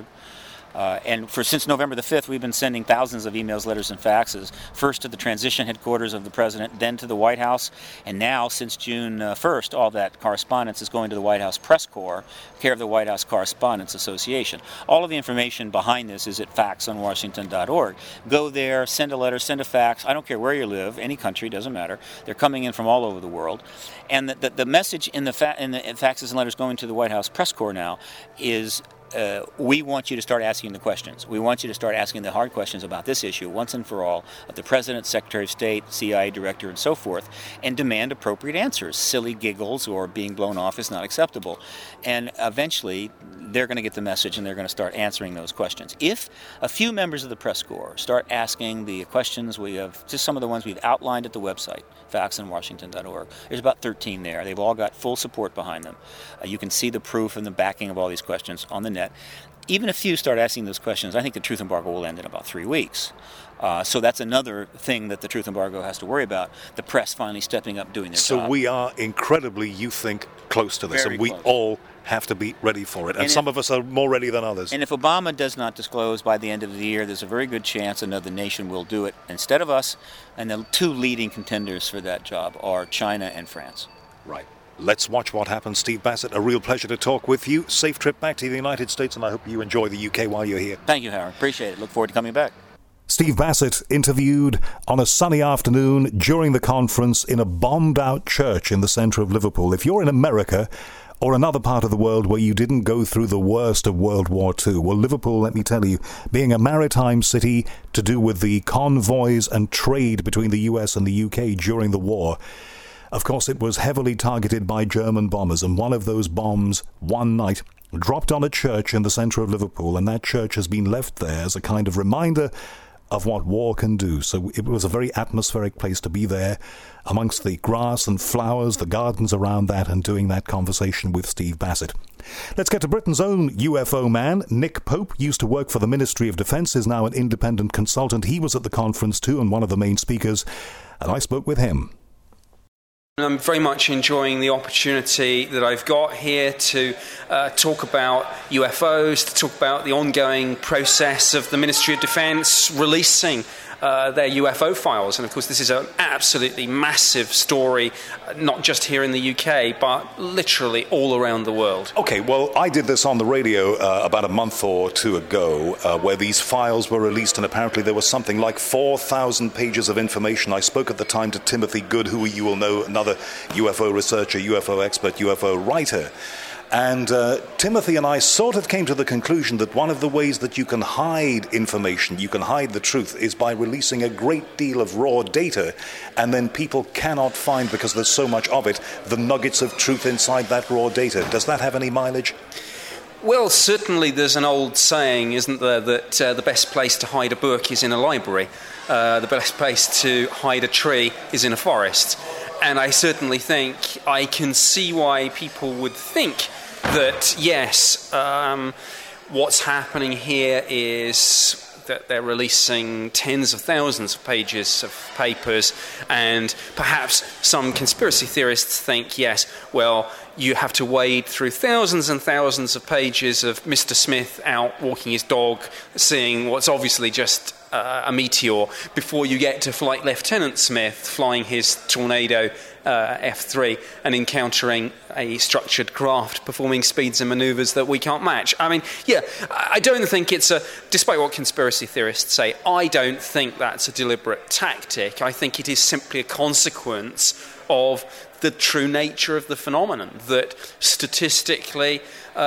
S2: And since November the 5th, we've been sending thousands of emails, letters, and faxes, first to the transition headquarters of the president, then to the White House, and now, since June 1st, all that correspondence is going to the White House Press Corps, care of the White House Correspondents Association. All of the information behind this is at factsonwashington.org. Go there, send a letter, send a fax. I don't care where you live, any country, doesn't matter. They're coming in from all over the world. And the message in the faxes and letters going to the White House Press Corps now is, we want you to start asking the questions. We want you to start asking the hard questions about this issue once and for all of the President, Secretary of State, CIA Director, and so forth, and demand appropriate answers. Silly giggles or being blown off is not acceptable. And eventually, they're going to get the message and they're going to start answering those questions. If a few members of the press corps start asking the questions, we have just some of the ones we've outlined at the website, factsonwashington.org. There's about 13 there. They've all got full support behind them. You can see the proof and the backing of all these questions on the Internet. Even if you start asking those questions, I think the truth embargo will end in about 3 weeks. So that's another thing that the truth embargo has to worry about, the press finally stepping up, doing their job.
S1: So we are incredibly, you think, close to this,
S2: Very
S1: and we
S2: close.
S1: all have to be ready for it. And some of us are more ready than others.
S2: And if Obama does not disclose by the end of the year, there's a very good chance another nation will do it instead of us. And the two leading contenders for that job are China and France.
S1: Right. Let's watch what happens. Steve Bassett, a real pleasure to talk with you. Safe trip back to the United States, and I hope you enjoy the UK while you're here.
S2: Thank you, Howard. Appreciate it. Look forward to coming back.
S1: Steve Bassett interviewed on a sunny afternoon during the conference in a bombed-out church in the centre of Liverpool. If you're in America or another part of the world where you didn't go through the worst of World War II, well, Liverpool, let me tell you, being a maritime city to do with the convoys and trade between the US and the UK during the war, of course, it was heavily targeted by German bombers, and one of those bombs, one night, dropped on a church in the centre of Liverpool, and that church has been left there as a kind of reminder of what war can do. So it was a very atmospheric place to be there, amongst the grass and flowers, the gardens around that, and doing that conversation with Steve Bassett. Let's get to Britain's own UFO man. Nick Pope used to work for the Ministry of Defence, is now an independent consultant. He was at the conference too, and one of the main speakers, and I spoke with him.
S3: I'm very much enjoying the opportunity that I've got here to talk about UFOs, to talk about the ongoing process of the Ministry of Defence releasing their UFO files. And of course, this is an absolutely massive story, not just here in the UK, but literally all around the world.
S1: Okay, well, I did this on the radio about a month or two ago, where these files were released, and apparently there was something like 4,000 pages of information. I spoke at the time to Timothy Good, who you will know, another UFO researcher, UFO expert, UFO writer. And Timothy and I sort of came to the conclusion that one of the ways that you can hide information, you can hide the truth, is by releasing a great deal of raw data, and then people cannot find, because there's so much of it, the nuggets of truth inside that raw data. Does that have any mileage?
S3: Well, certainly there's an old saying, isn't there, that the best place to hide a book is in a library. The best place to hide a tree is in a forest. And I certainly think I can see why people would think that, yes, what's happening here is that they're releasing tens of thousands of pages of papers, and perhaps some conspiracy theorists think, yes, well, you have to wade through thousands and thousands of pages of Mr. Smith out walking his dog, seeing what's obviously just a meteor, before you get to Flight Lieutenant Smith flying his Tornado F3 and encountering a structured craft performing speeds and manoeuvres that we can't match. I mean, yeah, I don't think it's despite what conspiracy theorists say, I don't think that's a deliberate tactic. I think it is simply a consequence of the true nature of the phenomenon, that statistically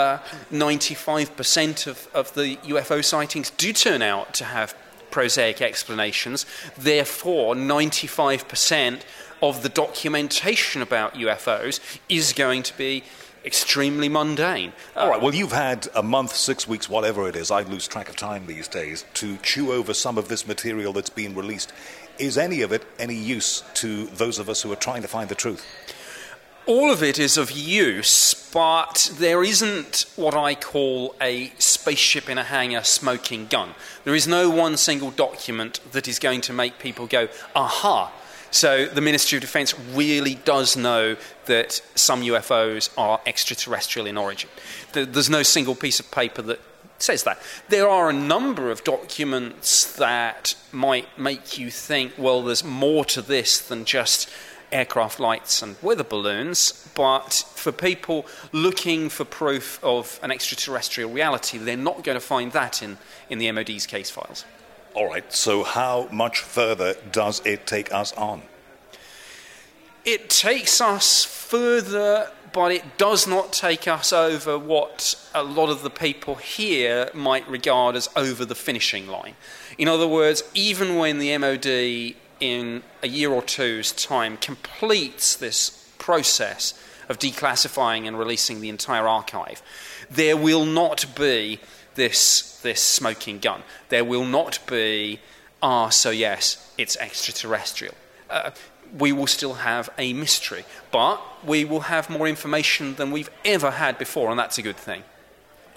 S3: 95% of the UFO sightings do turn out to have prosaic explanations. Therefore, 95% of the documentation about UFOs is going to be extremely mundane.
S1: All right, well, you've had a month, 6 weeks, whatever it is, I lose track of time these days, to chew over some of this material that's been released. Is any of it any use to those of us who are trying to find the truth?
S3: All of it is of use, but there isn't what I call a spaceship in a hangar smoking gun. There is no one single document that is going to make people go, aha. So the Ministry of Defence really does know that some UFOs are extraterrestrial in origin. There's no single piece of paper that says that. There are a number of documents that might make you think, well, there's more to this than just aircraft lights and weather balloons, but for people looking for proof of an extraterrestrial reality, they're not going to find that in the MOD's case files.
S1: All right, so how much further does it take us on?
S3: It takes us further, but it does not take us over what a lot of the people here might regard as over the finishing line. In other words, even when the MOD in a year or two's time completes this process of declassifying and releasing the entire archive, there will not be this smoking gun. There will not be, so yes, it's extraterrestrial. We will still have a mystery, but we will have more information than we've ever had before, and that's a good thing.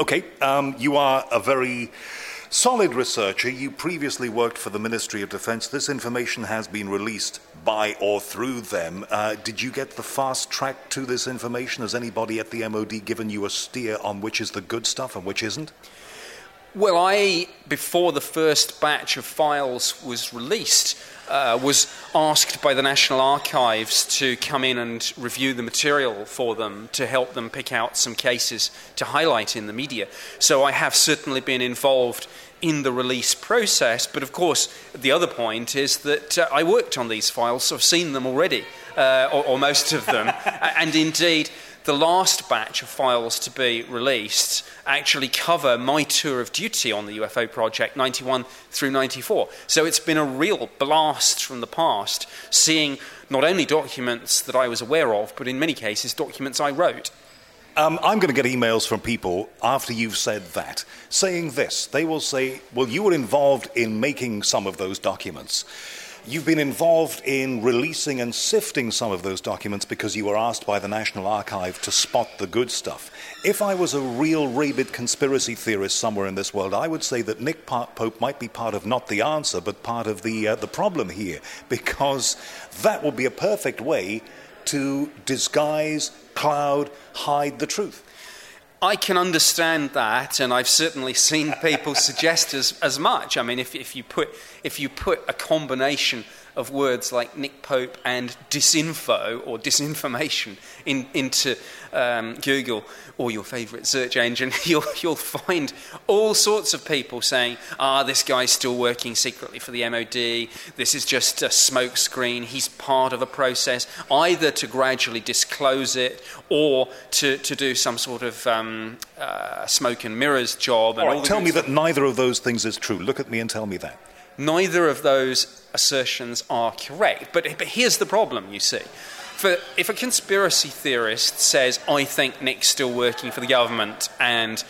S1: Okay, you are a very solid researcher. You previously worked for the Ministry of Defence. This information has been released by or through them. Did you get the fast track to this information? Has anybody at the MOD given you a steer on which is the good stuff and which isn't?
S3: Well, before the first batch of files was released, was asked by the National Archives to come in and review the material for them to help them pick out some cases to highlight in the media. So I have certainly been involved in the release process, but of course the other point is that I worked on these files, so I've seen them already, or most of them, and indeed the last batch of files to be released actually cover my tour of duty on the UFO project, 91 through 94. So it's been a real blast from the past, seeing not only documents that I was aware of, but in many cases documents I wrote.
S1: I'm going to get emails from people after you've said that, saying this. They will say, well, you were involved in making some of those documents. You've been involved in releasing and sifting some of those documents because you were asked by the National Archive to spot the good stuff. If I was a real rabid conspiracy theorist somewhere in this world, I would say that Nick Pope might be part of not the answer, but part of the problem here, because that would be a perfect way to disguise, cloud, hide the truth.
S3: I can understand that, and I've certainly seen people suggest as much. I mean, if you put a combination of words like Nick Pope and disinfo or disinformation into Google or your favourite search engine, you'll find all sorts of people saying, this guy's still working secretly for the MOD, this is just a smokescreen, he's part of a process, either to gradually disclose it or to do some sort of smoke and mirrors job.
S1: And all right, tell me that neither of those things is true. Look at me and tell me that.
S3: Neither of those assertions are correct. But here's the problem, you see. If a conspiracy theorist says, I think Nick's still working for the government and,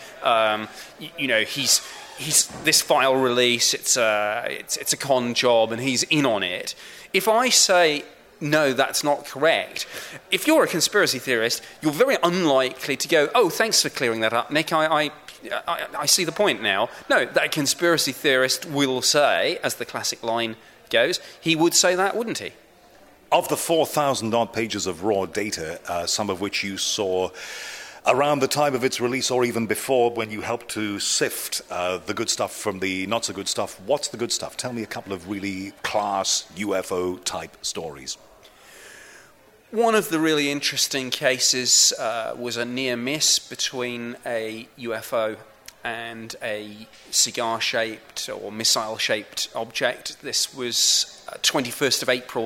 S3: he's this file release, it's a con job and he's in on it. If I say, no, that's not correct, if you're a conspiracy theorist, you're very unlikely to go, oh, thanks for clearing that up, Nick, I see the point now. No, that conspiracy theorist will say, as the classic line goes, he would say that, wouldn't he?
S1: Of the 4,000-odd pages of raw data, some of which you saw around the time of its release or even before when you helped to sift the good stuff from the not-so-good stuff, what's the good stuff? Tell me a couple of really class UFO-type stories.
S3: One of the really interesting cases was a near miss between a UFO and a cigar-shaped or missile-shaped object. This was 21st of April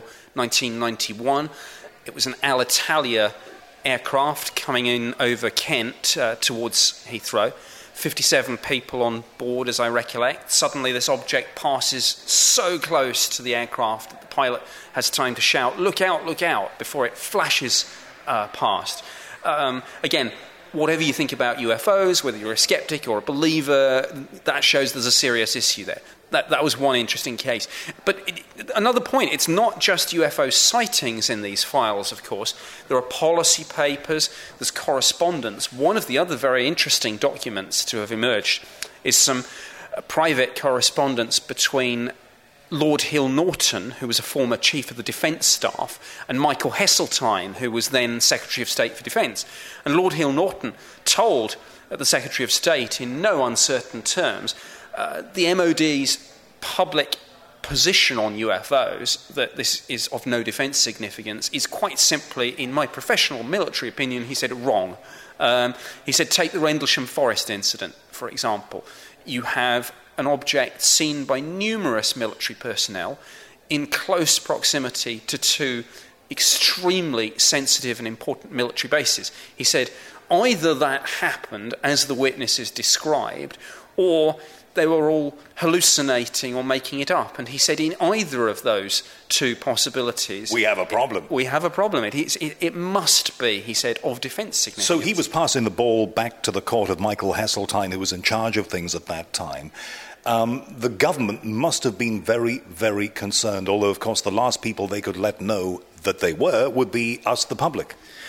S3: 1991. It was an Alitalia aircraft coming in over Kent towards Heathrow. 57 people on board, as I recollect. Suddenly this object passes so close to the aircraft that the pilot has time to shout, look out, before it flashes past. Again, whatever you think about UFOs, whether you're a skeptic or a believer, that shows there's a serious issue there. That was one interesting case. But another point, it's not just UFO sightings in these files, of course. There are policy papers, there's correspondence. One of the other very interesting documents to have emerged is some private correspondence between Lord Hill Norton, who was a former Chief of the Defence Staff, and Michael Heseltine, who was then Secretary of State for Defence. And Lord Hill Norton told the Secretary of State in no uncertain terms the MOD's public position on UFOs, that this is of no defence significance, is quite simply, in my professional military opinion, he said, wrong. He said, take the Rendlesham Forest incident, for example. You have an object seen by numerous military personnel in close proximity to two extremely sensitive and important military bases. He said, either that happened as the witnesses described, or they were all hallucinating or making it up. And he said in either of those two possibilities...
S1: We have a problem.
S3: We have a problem. It must be, he said, of defence significance.
S1: So he was passing the ball back to the court of Michael Heseltine, who was in charge of things at that time. The government must have been very, very concerned, although, of course, the last people they could let know that they were would be us, the public.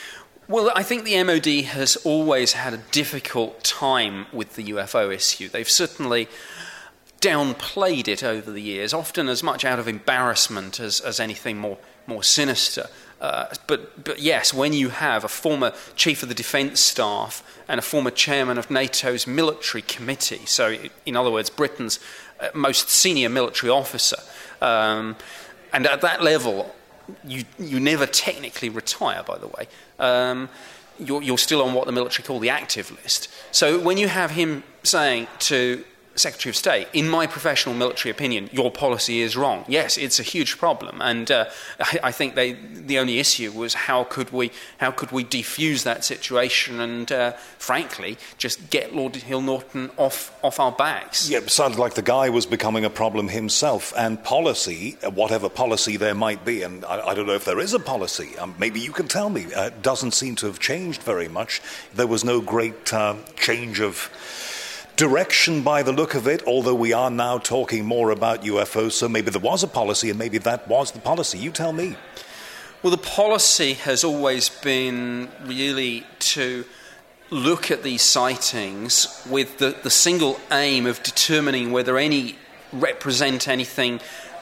S3: Well, I think the MOD has always had a difficult time with the UFO issue. They've certainly downplayed it over the years, often as much out of embarrassment as anything more sinister. But yes, when you have a former chief of the defence staff and a former chairman of NATO's military committee, so in other words, Britain's most senior military officer, and at that level, you never technically retire, by the way. You're still on what the military call the active list. So when you have him saying to Secretary of State, in my professional military opinion, your policy is wrong. Yes, it's a huge problem, and I think the only issue was how could we defuse that situation and, frankly, just get Lord Hill Norton off our backs.
S1: Yeah, it sounded like the guy was becoming a problem himself, and policy, whatever policy there might be, and I don't know if there is a policy, maybe you can tell me, doesn't seem to have changed very much. There was no great change of direction by the look of it, although we are now talking more about UFOs, so maybe there was a policy and maybe that was the policy. You tell me.
S3: Well, the policy has always been really to look at these sightings with the single aim of determining whether any represent anything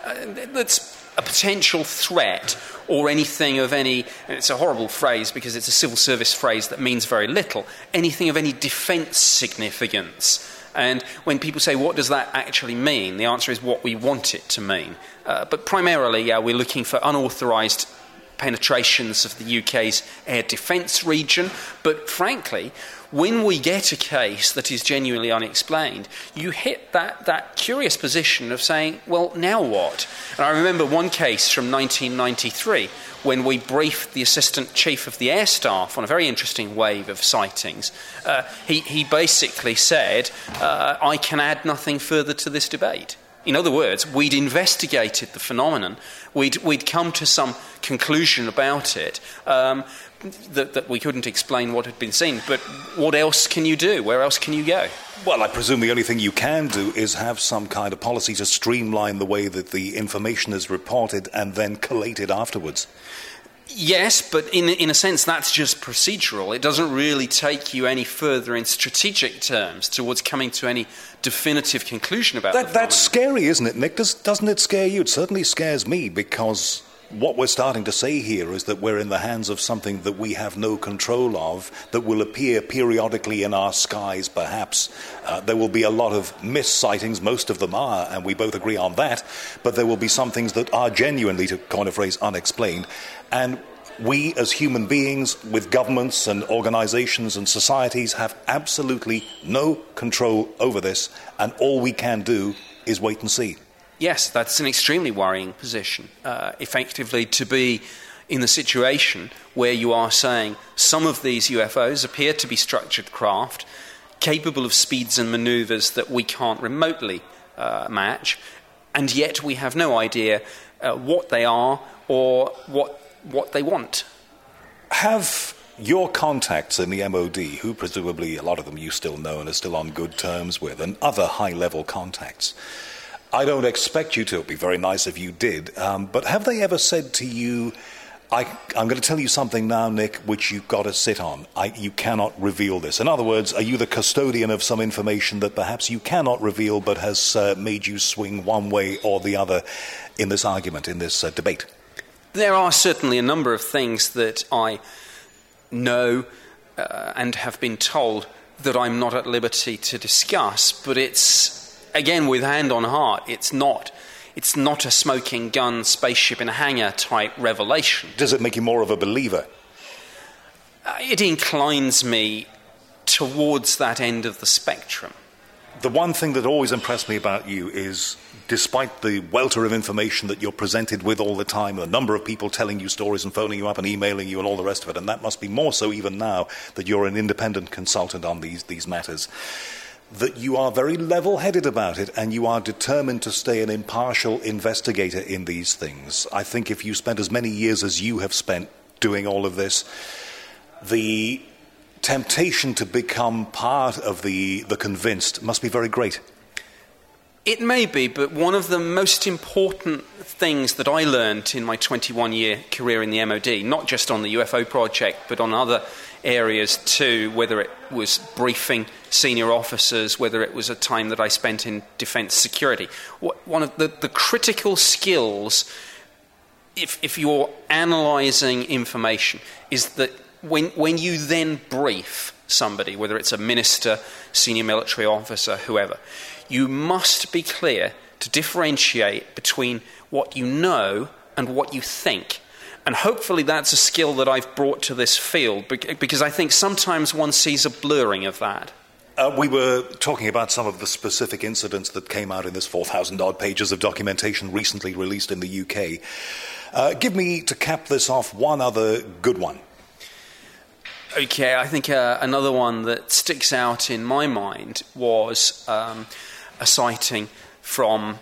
S3: that's a potential threat or anything of any, and it's a horrible phrase because it's a civil service phrase that means very little, anything of any defence significance. And when people say, what does that actually mean? The answer is what we want it to mean. But primarily, we're looking for unauthorised penetrations of the UK's air defence region. But frankly, when we get a case that is genuinely unexplained, you hit that curious position of saying, well, now what? And I remember one case from 1993 when we briefed the Assistant Chief of the Air Staff on a very interesting wave of sightings. He basically said, I can add nothing further to this debate. In other words, we'd investigated the phenomenon, we'd come to some conclusion about it, that we couldn't explain what had been seen, but what else can you do? Where else can you go?
S1: Well, I presume the only thing you can do is have some kind of policy to streamline the way that the information is reported and then collated afterwards.
S3: Yes, but in a sense that's just procedural. It doesn't really take you any further in strategic terms towards coming to any definitive conclusion about that.
S1: That's scary, isn't it, Nick? Doesn't it scare you? It certainly scares me, because what we're starting to say here is that we're in the hands of something that we have no control of, that will appear periodically in our skies, perhaps. There will be a lot of missed sightings, most of them are, and we both agree on that, but there will be some things that are genuinely, to coin a phrase, unexplained. And we, as human beings, with governments and organisations and societies, have absolutely no control over this, and all we can do is wait and see.
S3: Yes, that's an extremely worrying position, effectively to be in the situation where you are saying some of these UFOs appear to be structured craft, capable of speeds and manoeuvres that we can't remotely match, and yet we have no idea what they are or what they want.
S1: Have your contacts in the MOD, who presumably a lot of them you still know and are still on good terms with, and other high-level contacts, I don't expect you to. It would be very nice if you did. But have they ever said to you, I'm going to tell you something now, Nick, which you've got to sit on. You cannot reveal this. In other words, are you the custodian of some information that perhaps you cannot reveal but has made you swing one way or the other in this argument, in this debate?
S3: There are certainly a number of things that I know and have been told that I'm not at liberty to discuss, but it's, again, with hand on heart, it's not a smoking gun, spaceship in a hangar type revelation.
S1: Does it make you more of a believer?
S3: It inclines me towards that end of the spectrum.
S1: The one thing that always impressed me about you is, despite the welter of information that you're presented with all the time, the number of people telling you stories and phoning you up and emailing you and all the rest of it, and that must be more so even now that you're an independent consultant on these matters, that you are very level-headed about it and you are determined to stay an impartial investigator in these things. I think if you spent as many years as you have spent doing all of this, the temptation to become part of the convinced must be very great.
S3: It may be, but one of the most important things that I learned in my 21-year career in the MOD, not just on the UFO project, but on other areas too, whether it was briefing senior officers, whether it was a time that I spent in defence security. One of the critical skills, if you're analysing information, is that when you then brief somebody, whether it's a minister, senior military officer, whoever, you must be clear to differentiate between what you know and what you think. And hopefully that's a skill that I've brought to this field, because I think sometimes one sees a blurring of that.
S1: We were talking about some of the specific incidents that came out in this 4,000-odd pages of documentation recently released in the UK. Give me, to cap this off, one other good one.
S3: Okay, I think another one that sticks out in my mind was a sighting from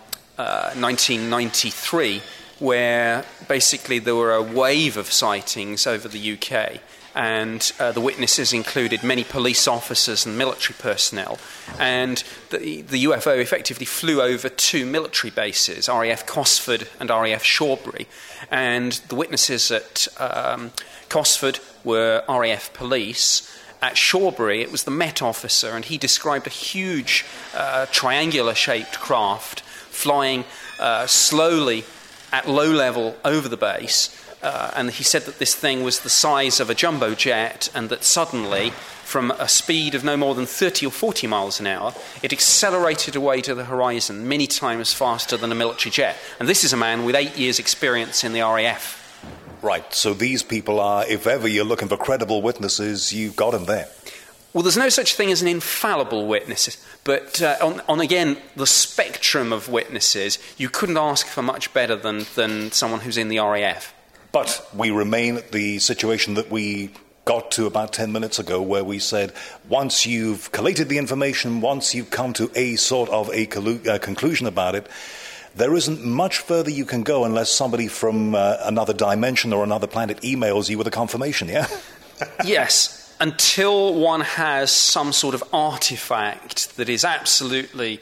S3: 1993, where basically there were a wave of sightings over the UK, and the witnesses included many police officers and military personnel, and the UFO effectively flew over two military bases, RAF Cosford and RAF Shawbury, and the witnesses at Cosford were RAF police. At Shawbury, it was the Met officer, and he described a huge triangular-shaped craft flying slowly at low level over the base, and he said that this thing was the size of a jumbo jet, and that suddenly, from a speed of no more than 30 or 40 miles an hour, it accelerated away to the horizon many times faster than a military jet. And this is a man with 8 years' experience in the RAF.
S1: Right, so these people are, if ever you're looking for credible witnesses, you've got them there.
S3: Well, there's no such thing as an infallible witness, but on again, the spectrum of witnesses, you couldn't ask for much better than someone who's in the RAF.
S1: But we remain at the situation that we got to about 10 minutes ago, where we said, once you've collated the information, once you've come to a sort of a conclusion about it, there isn't much further you can go unless somebody from another dimension or another planet emails you with a confirmation, yeah?
S3: Yes, until one has some sort of artifact that is absolutely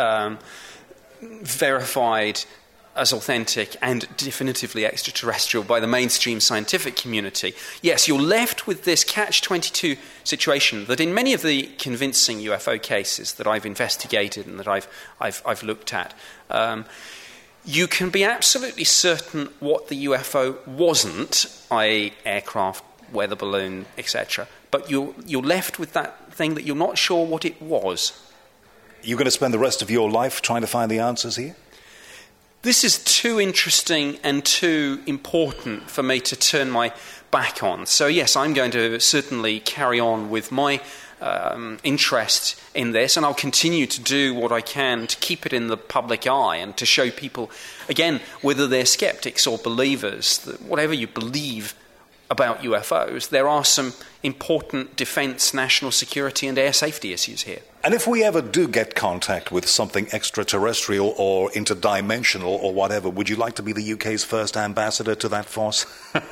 S3: verified as authentic and definitively extraterrestrial by the mainstream scientific community. Yes, you're left with this catch-22 situation that in many of the convincing UFO cases that I've investigated and that I've looked at, you can be absolutely certain what the UFO wasn't, i.e. aircraft, weather balloon, etc. But you're left with that thing that you're not sure what it was.
S1: You're going to spend the rest of your life trying to find the answers here?
S3: This is too interesting and too important for me to turn my back on. So yes, I'm going to certainly carry on with my interest in this, and I'll continue to do what I can to keep it in the public eye and to show people, again, whether they're skeptics or believers, that whatever you believe about UFOs, there are some important defence, national security and air safety issues here.
S1: And if we ever do get contact with something extraterrestrial or interdimensional or whatever, would you like to be the UK's first ambassador to that force?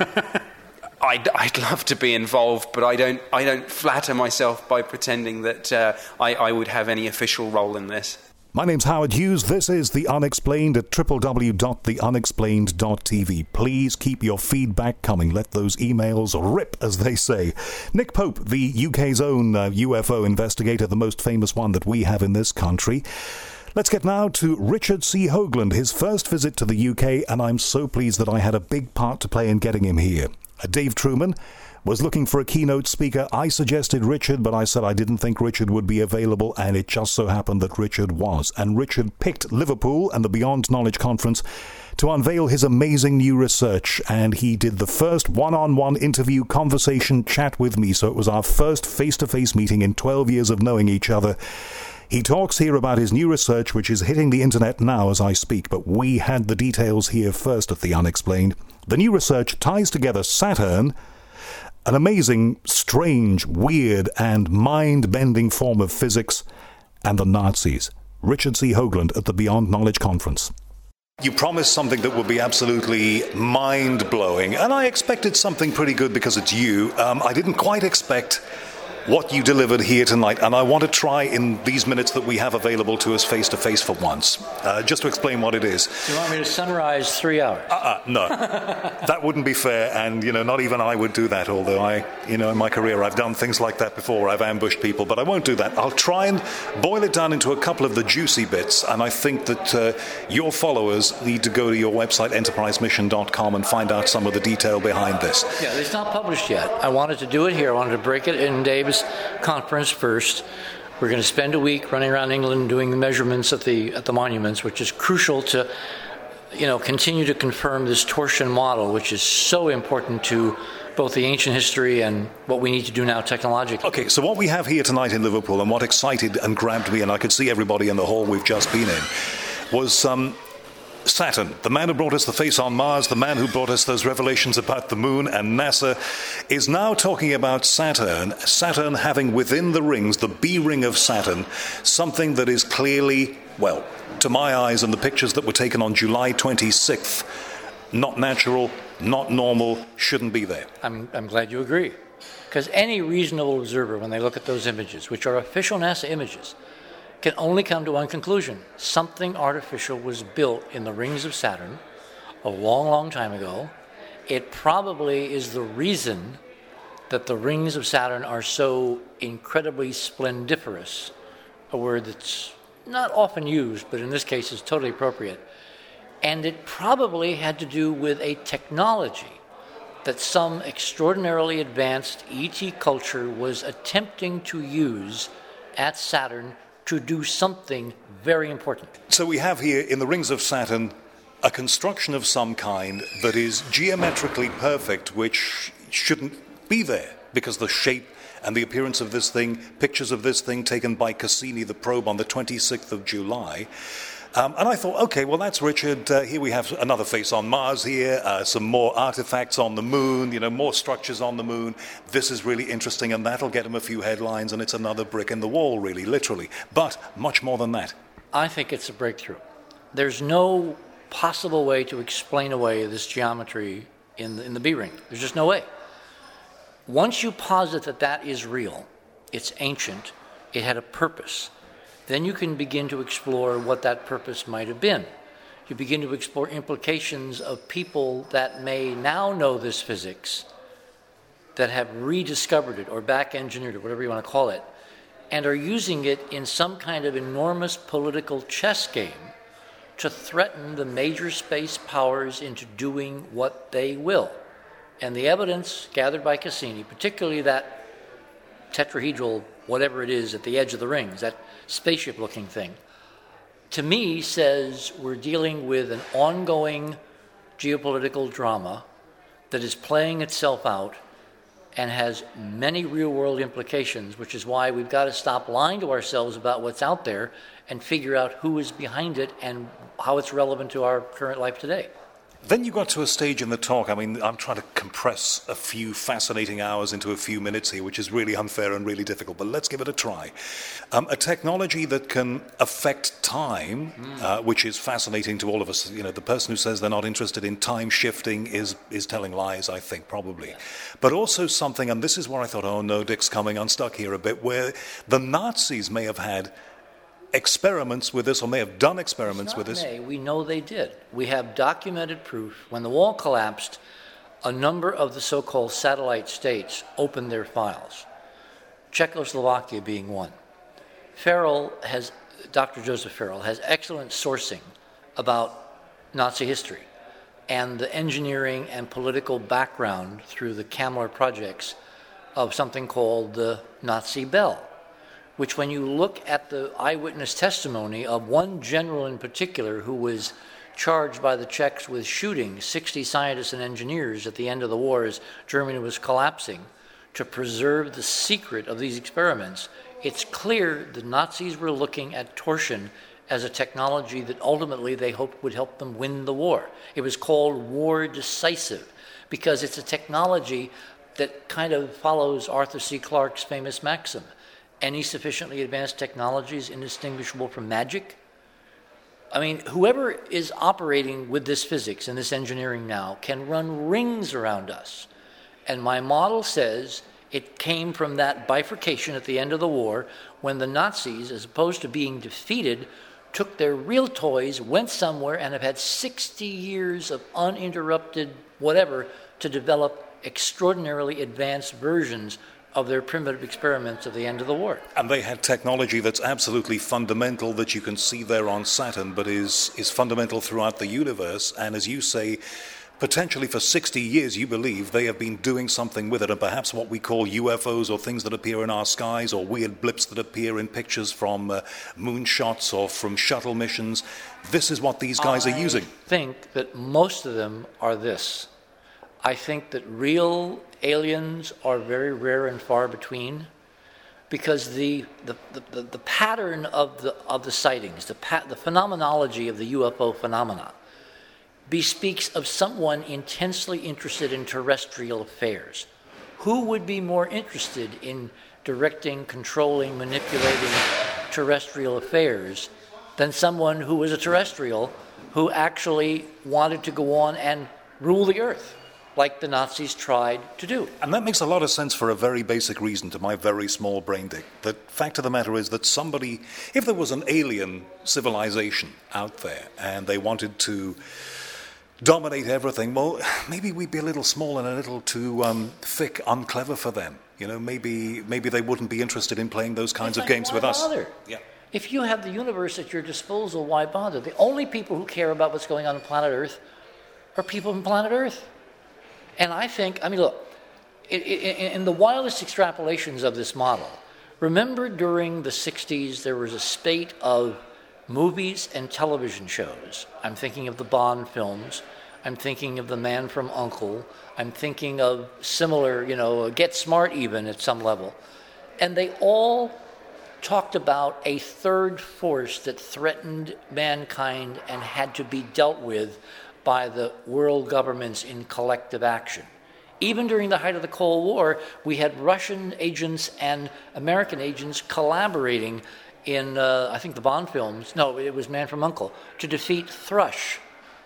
S3: I'd love to be involved, but I don't flatter myself by pretending that I would have any official role in this.
S1: My name's Howard Hughes. This is The Unexplained at www.theunexplained.tv. Please keep your feedback coming. Let those emails rip, as they say. Nick Pope, the UK's own UFO investigator, the most famous one that we have in this country. Let's get now to Richard C. Hoagland, his first visit to the UK, and I'm so pleased that I had a big part to play in getting him here. Dave Truman was looking for a keynote speaker. I suggested Richard, but I said I didn't think Richard would be available, and it just so happened that Richard was. And Richard picked Liverpool and the Beyond Knowledge Conference to unveil his amazing new research, and he did the first one-on-one interview, conversation, chat with me, so it was our first face-to-face meeting in 12 years of knowing each other. He talks here about his new research, which is hitting the internet now as I speak, but we had the details here first at The Unexplained. The new research ties together Saturn, an amazing, strange, weird, and mind-bending form of physics, and the Nazis. Richard C. Hoagland at the Beyond Knowledge Conference. You promised something that would be absolutely mind-blowing, and I expected something pretty good because it's you. I didn't quite expect what you delivered here tonight, and I want to try in these minutes that we have available to us face-to-face for once, just to explain what it is.
S4: You want me to summarize 3 hours?
S1: No. That wouldn't be fair, and, not even I would do that, although in my career I've done things like that before. I've ambushed people, but I won't do that. I'll try and boil it down into a couple of the juicy bits, and I think that your followers need to go to your website, enterprisemission.com, and find out some of the detail behind this.
S4: Yeah, it's not published yet. I wanted to do it here. I wanted to break it in Dave's conference first. We're going to spend a week running around England doing the measurements at the monuments, which is crucial to, continue to confirm this torsion model, which is so important to both the ancient history and what we need to do now technologically.
S1: Okay, so what we have here tonight in Liverpool, and what excited and grabbed me, and I could see everybody in the hall we've just been in, was Saturn, the man who brought us the face on Mars, the man who brought us those revelations about the moon, and NASA is now talking about Saturn having within the rings, the B ring of Saturn, something that is clearly, well, to my eyes and the pictures that were taken on July 26th, not natural, not normal, shouldn't be there.
S4: I'm glad you agree. Because any reasonable observer, when they look at those images, which are official NASA images, can only come to one conclusion. Something artificial was built in the rings of Saturn a long, long time ago. It probably is the reason that the rings of Saturn are so incredibly splendiferous, a word that's not often used, but in this case is totally appropriate. And it probably had to do with a technology that some extraordinarily advanced ET culture was attempting to use at Saturn to do something very important.
S1: So we have here in the rings of Saturn a construction of some kind that is geometrically perfect, which shouldn't be there because the shape and the appearance of this thing, pictures of this thing taken by Cassini, the probe, on the 26th of July. And I thought, okay, well, that's Richard. Here we have another face on Mars here, some more artifacts on the moon, more structures on the moon. This is really interesting, and that'll get him a few headlines, and it's another brick in the wall, really, literally. But much more than that.
S4: I think it's a breakthrough. There's no possible way to explain away this geometry in the B ring. There's just no way. Once you posit that is real, it's ancient, it had a purpose, then you can begin to explore what that purpose might have been. You begin to explore implications of people that may now know this physics, that have rediscovered it or back-engineered it, whatever you want to call it, and are using it in some kind of enormous political chess game to threaten the major space powers into doing what they will. And the evidence gathered by Cassini, particularly that tetrahedral, whatever it is, at the edge of the rings, that spaceship-looking thing, to me says we're dealing with an ongoing geopolitical drama that is playing itself out and has many real-world implications, which is why we've got to stop lying to ourselves about what's out there and figure out who is behind it and how it's relevant to our current life today.
S1: Then you got to a stage in the talk, I'm trying to compress a few fascinating hours into a few minutes here, which is really unfair and really difficult, but let's give it a try. A technology that can affect time, which is fascinating to all of us. The person who says they're not interested in time shifting is telling lies, I think, probably. Yeah. But also something, and this is where I thought, oh no, Dick's coming unstuck here a bit, where the Nazis may have had experiments with this, or may have done experiments with this.
S4: We know they did. We have documented proof. When the wall collapsed, a number of the so-called satellite states opened their files, Czechoslovakia being one. Dr. Joseph Farrell has excellent sourcing about Nazi history and the engineering and political background through the Kamler projects of something called the Nazi Bell, which when you look at the eyewitness testimony of one general in particular who was charged by the Czechs with shooting 60 scientists and engineers at the end of the war as Germany was collapsing to preserve the secret of these experiments, it's clear the Nazis were looking at torsion as a technology that ultimately they hoped would help them win the war. It was called war decisive because it's a technology that kind of follows Arthur C. Clarke's famous maxim: any sufficiently advanced technology is indistinguishable from magic. I mean, whoever is operating with this physics and this engineering now can run rings around us. And my model says It came from that bifurcation at the end of the war when the Nazis, as opposed to being defeated, took their real toys, went somewhere, and have had 60 years of uninterrupted whatever to develop extraordinarily advanced versions of their primitive experiments at the end of the war.
S1: And they had technology that's absolutely fundamental that you can see there on Saturn, but is fundamental throughout the universe. And as you say, potentially for 60 years, you believe they have been doing something with it, and perhaps what we call UFOs or things that appear in our skies or weird blips that appear in pictures from moonshots or from shuttle missions. This is what these guys are using.
S4: I think that most of them are this. I think that real aliens are very rare and far between, because the pattern of the sightings, the phenomenology of the UFO phenomena, bespeaks of someone intensely interested in terrestrial affairs. Who would be more interested in directing, controlling, manipulating terrestrial affairs than someone who was a terrestrial who actually wanted to go on and rule the earth, like the Nazis tried to do?
S1: And that makes a lot of sense for a very basic reason to my very small brain, Dick. The fact of the matter is that somebody, if there was an alien civilization out there and they wanted to dominate everything, well, maybe we'd be a little small and a little too thick, unclever for them. You know, maybe they wouldn't be interested in playing those kinds of games with us.
S4: Bother?
S1: Yeah.
S4: If you have the universe at your disposal, why bother? The only people who care about what's going on planet Earth are people from planet Earth. And I think, look, in the wildest extrapolations of this model, remember during the 60s there was a spate of movies and television shows. I'm thinking of the Bond films. I'm thinking of The Man from U.N.C.L.E. I'm thinking of similar, Get Smart even at some level. And they all talked about a third force that threatened mankind and had to be dealt with by the world governments in collective action. Even during the height of the Cold War, we had Russian agents and American agents collaborating in, I think, the Bond films. No, it was Man from U.N.C.L.E. to defeat Thrush.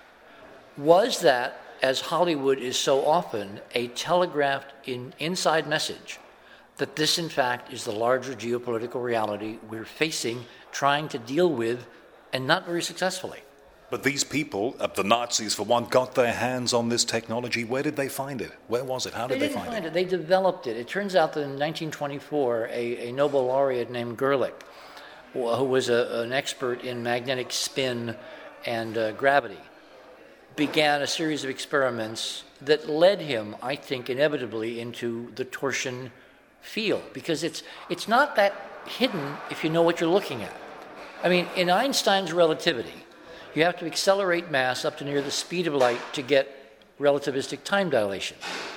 S4: Was that, as Hollywood is so often, a telegraphed inside message that this, in fact, is the larger geopolitical reality we're facing, trying to deal with, and not very successfully?
S1: But these people, the Nazis for one, got their hands on this technology. Where did they find it? Where was it? How did they find it?
S4: They developed it. It turns out that in 1924, a Nobel laureate named Gerlich, who was an expert in magnetic spin and gravity, began a series of experiments that led him, I think, inevitably into the torsion field, because it's not that hidden if you know what you're looking at. In Einstein's relativity, you have to accelerate mass up to near the speed of light to get relativistic time dilation.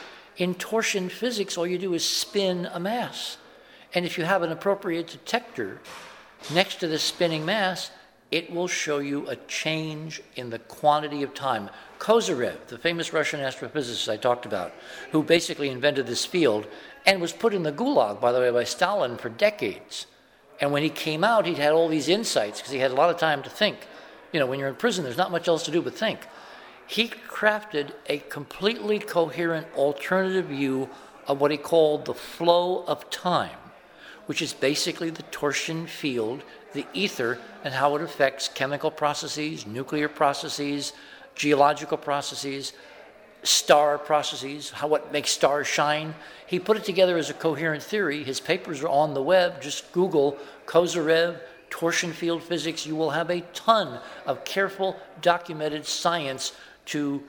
S4: In torsion physics, all you do is spin a mass. And if you have an appropriate detector next to the spinning mass, it will show you a change in the quantity of time. Kozyrev, the famous Russian astrophysicist I talked about, who basically invented this field and was put in the Gulag, by the way, by Stalin for decades. And when he came out, he'd had all these insights because he had a lot of time to think. When you're in prison, there's not much else to do but think. He crafted a completely coherent alternative view of what he called the flow of time, which is basically the torsion field, the ether, and how it affects chemical processes, nuclear processes, geological processes, star processes, what makes stars shine. He put it together as a coherent theory. His papers are on the web. Just Google Kozyrev, torsion field physics. You will have a ton of careful, documented science to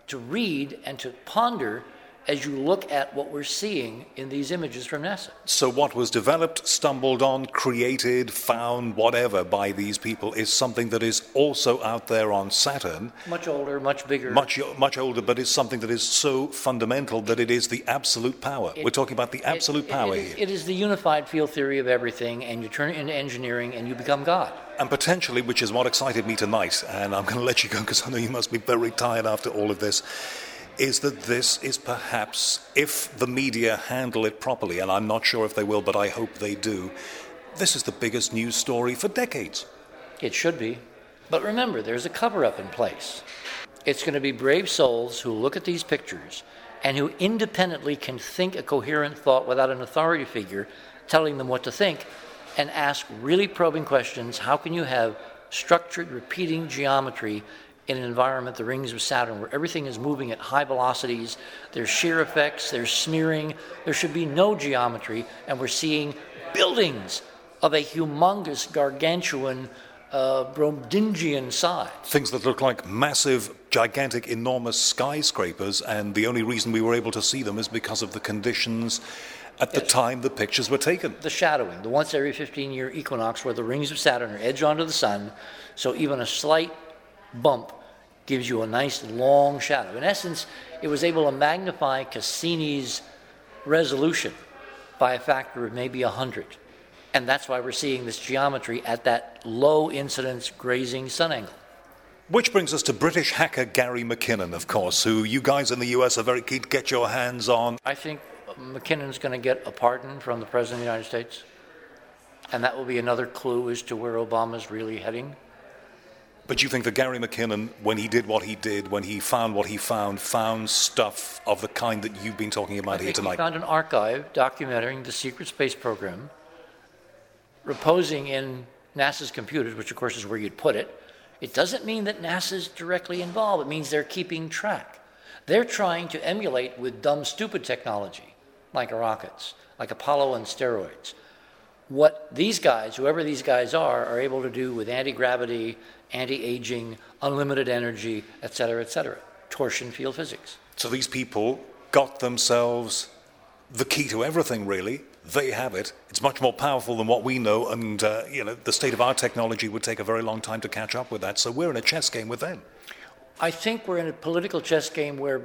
S4: read and to ponder as you look at what we're seeing in these images from NASA.
S1: So what was developed, stumbled on, created, found, whatever, by these people is something that is also out there on Saturn.
S4: Much older, much bigger.
S1: Much older, but is something that is so fundamental that it is the absolute power. We're talking about the absolute power here.
S4: It is the unified field theory of everything, and you turn it into engineering and you become God.
S1: And potentially, which is what excited me tonight, and I'm going to let you go because I know you must be very tired after all of this, is that this is perhaps, if the media handle it properly, and I'm not sure if they will, but I hope they do, this is the biggest news story for decades.
S4: It should be. But remember, there's a cover-up in place. It's going to be brave souls who look at these pictures and who independently can think a coherent thought without an authority figure telling them what to think, and ask really probing questions. How can you have structured, repeating geometry in an environment, the rings of Saturn, where everything is moving at high velocities? There's shear effects, there's smearing, there should be no geometry, and we're seeing buildings of a humongous, gargantuan, Brobdinghian size.
S1: Things that look like massive, gigantic, enormous skyscrapers, and the only reason we were able to see them is because of the conditions at the time the pictures were taken.
S4: The shadowing, the once every 15-year equinox where the rings of Saturn are edged onto the sun, so even a slight bump gives you a nice long shadow. In essence, it was able to magnify Cassini's resolution by a factor of maybe 100. And that's why we're seeing this geometry at that low incidence grazing sun angle.
S1: Which brings us to British hacker Gary McKinnon, of course, who you guys in the US are very keen to get your hands on.
S4: I think McKinnon's going to get a pardon from the President of the United States. And that will be another clue as to where Obama's really heading.
S1: But you think that Gary McKinnon, when he did what he did, when he found what he found stuff of the kind that you've been talking about here tonight?
S4: He found an archive documenting the secret space program reposing in NASA's computers, which of course is where you'd put it. It doesn't mean that NASA's directly involved. It means they're keeping track. They're trying to emulate with dumb, stupid technology, like rockets, like Apollo on steroids, what these guys, whoever these guys are able to do with anti-gravity, anti-aging, unlimited energy, et cetera, torsion field physics.
S1: So these people got themselves the key to everything, really. They have it. It's much more powerful than what we know, and the state of our technology would take a very long time to catch up with that. So we're in a chess game with them.
S4: I think we're in a political chess game where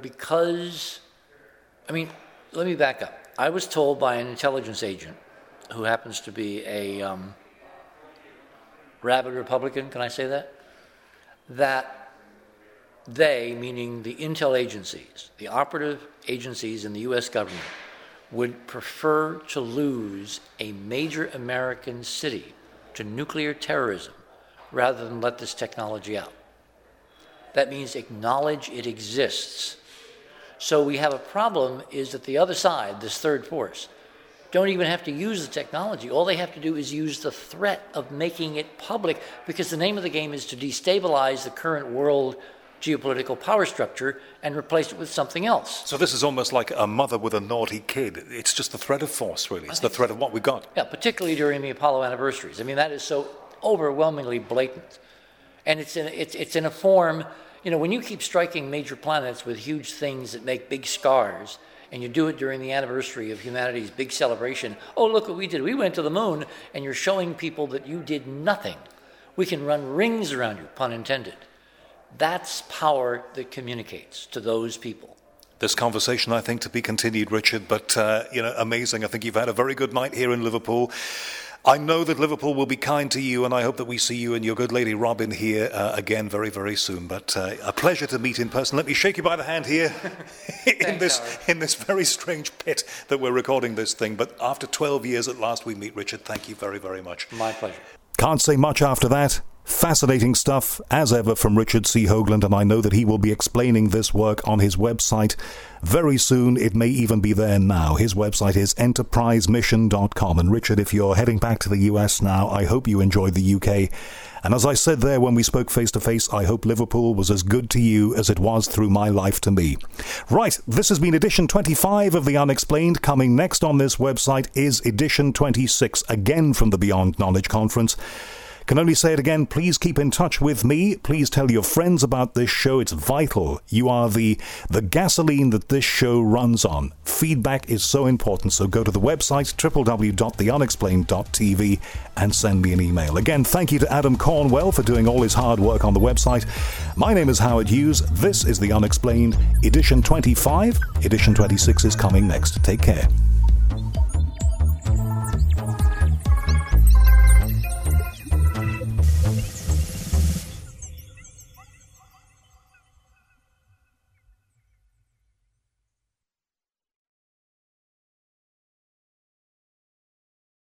S4: let me back up. I was told by an intelligence agent who happens to be a rabid Republican, can I say that? That they, meaning the intel agencies, the operative agencies in the U.S. government, would prefer to lose a major American city to nuclear terrorism rather than let this technology out. That means acknowledge it exists. So we have a problem is that the other side, this third force, don't even have to use the technology. All they have to do is use the threat of making it public, because the name of the game is to destabilize the current world geopolitical power structure and replace it with something else.
S1: So this is almost like a mother with a naughty kid. It's just the threat of force, really. It's the threat of what we got.
S4: Yeah, particularly during the Apollo anniversaries. I mean, that is so overwhelmingly blatant. And it's in a form, when you keep striking major planets with huge things that make big scars, and you do it during the anniversary of humanity's big celebration, oh, look what we did. We went to the moon, and you're showing people that you did nothing. We can run rings around you, pun intended. That's power that communicates to those people.
S1: This conversation, I think, to be continued, Richard, but, amazing. I think you've had a very good night here in Liverpool. I know that Liverpool will be kind to you, and I hope that we see you and your good lady Robin here again very, very soon. But a pleasure to meet in person. Let me shake you by the hand here in this very strange pit that we're recording this thing. But after 12 years at last we meet, Richard. Thank you very, very much.
S4: My pleasure.
S1: Can't say much after that. Fascinating stuff, as ever, from Richard C. Hoagland, and I know that he will be explaining this work on his website very soon. It may even be there now. His website is enterprisemission.com. And Richard, if you're heading back to the US now, I hope you enjoyed the UK. And as I said there when we spoke face-to-face, I hope Liverpool was as good to you as it was through my life to me. Right, this has been edition 25 of The Unexplained. Coming next on this website is edition 26, again from the Beyond Knowledge Conference. Can only say it again, please keep in touch with me. Please tell your friends about this show. It's vital. You are the gasoline that this show runs on. Feedback is so important, so go to the website, www.theunexplained.tv, and send me an email. Again, thank you to Adam Cornwell for doing all his hard work on the website. My name is Howard Hughes. This is The Unexplained, edition 25. Edition 26 is coming next. Take care.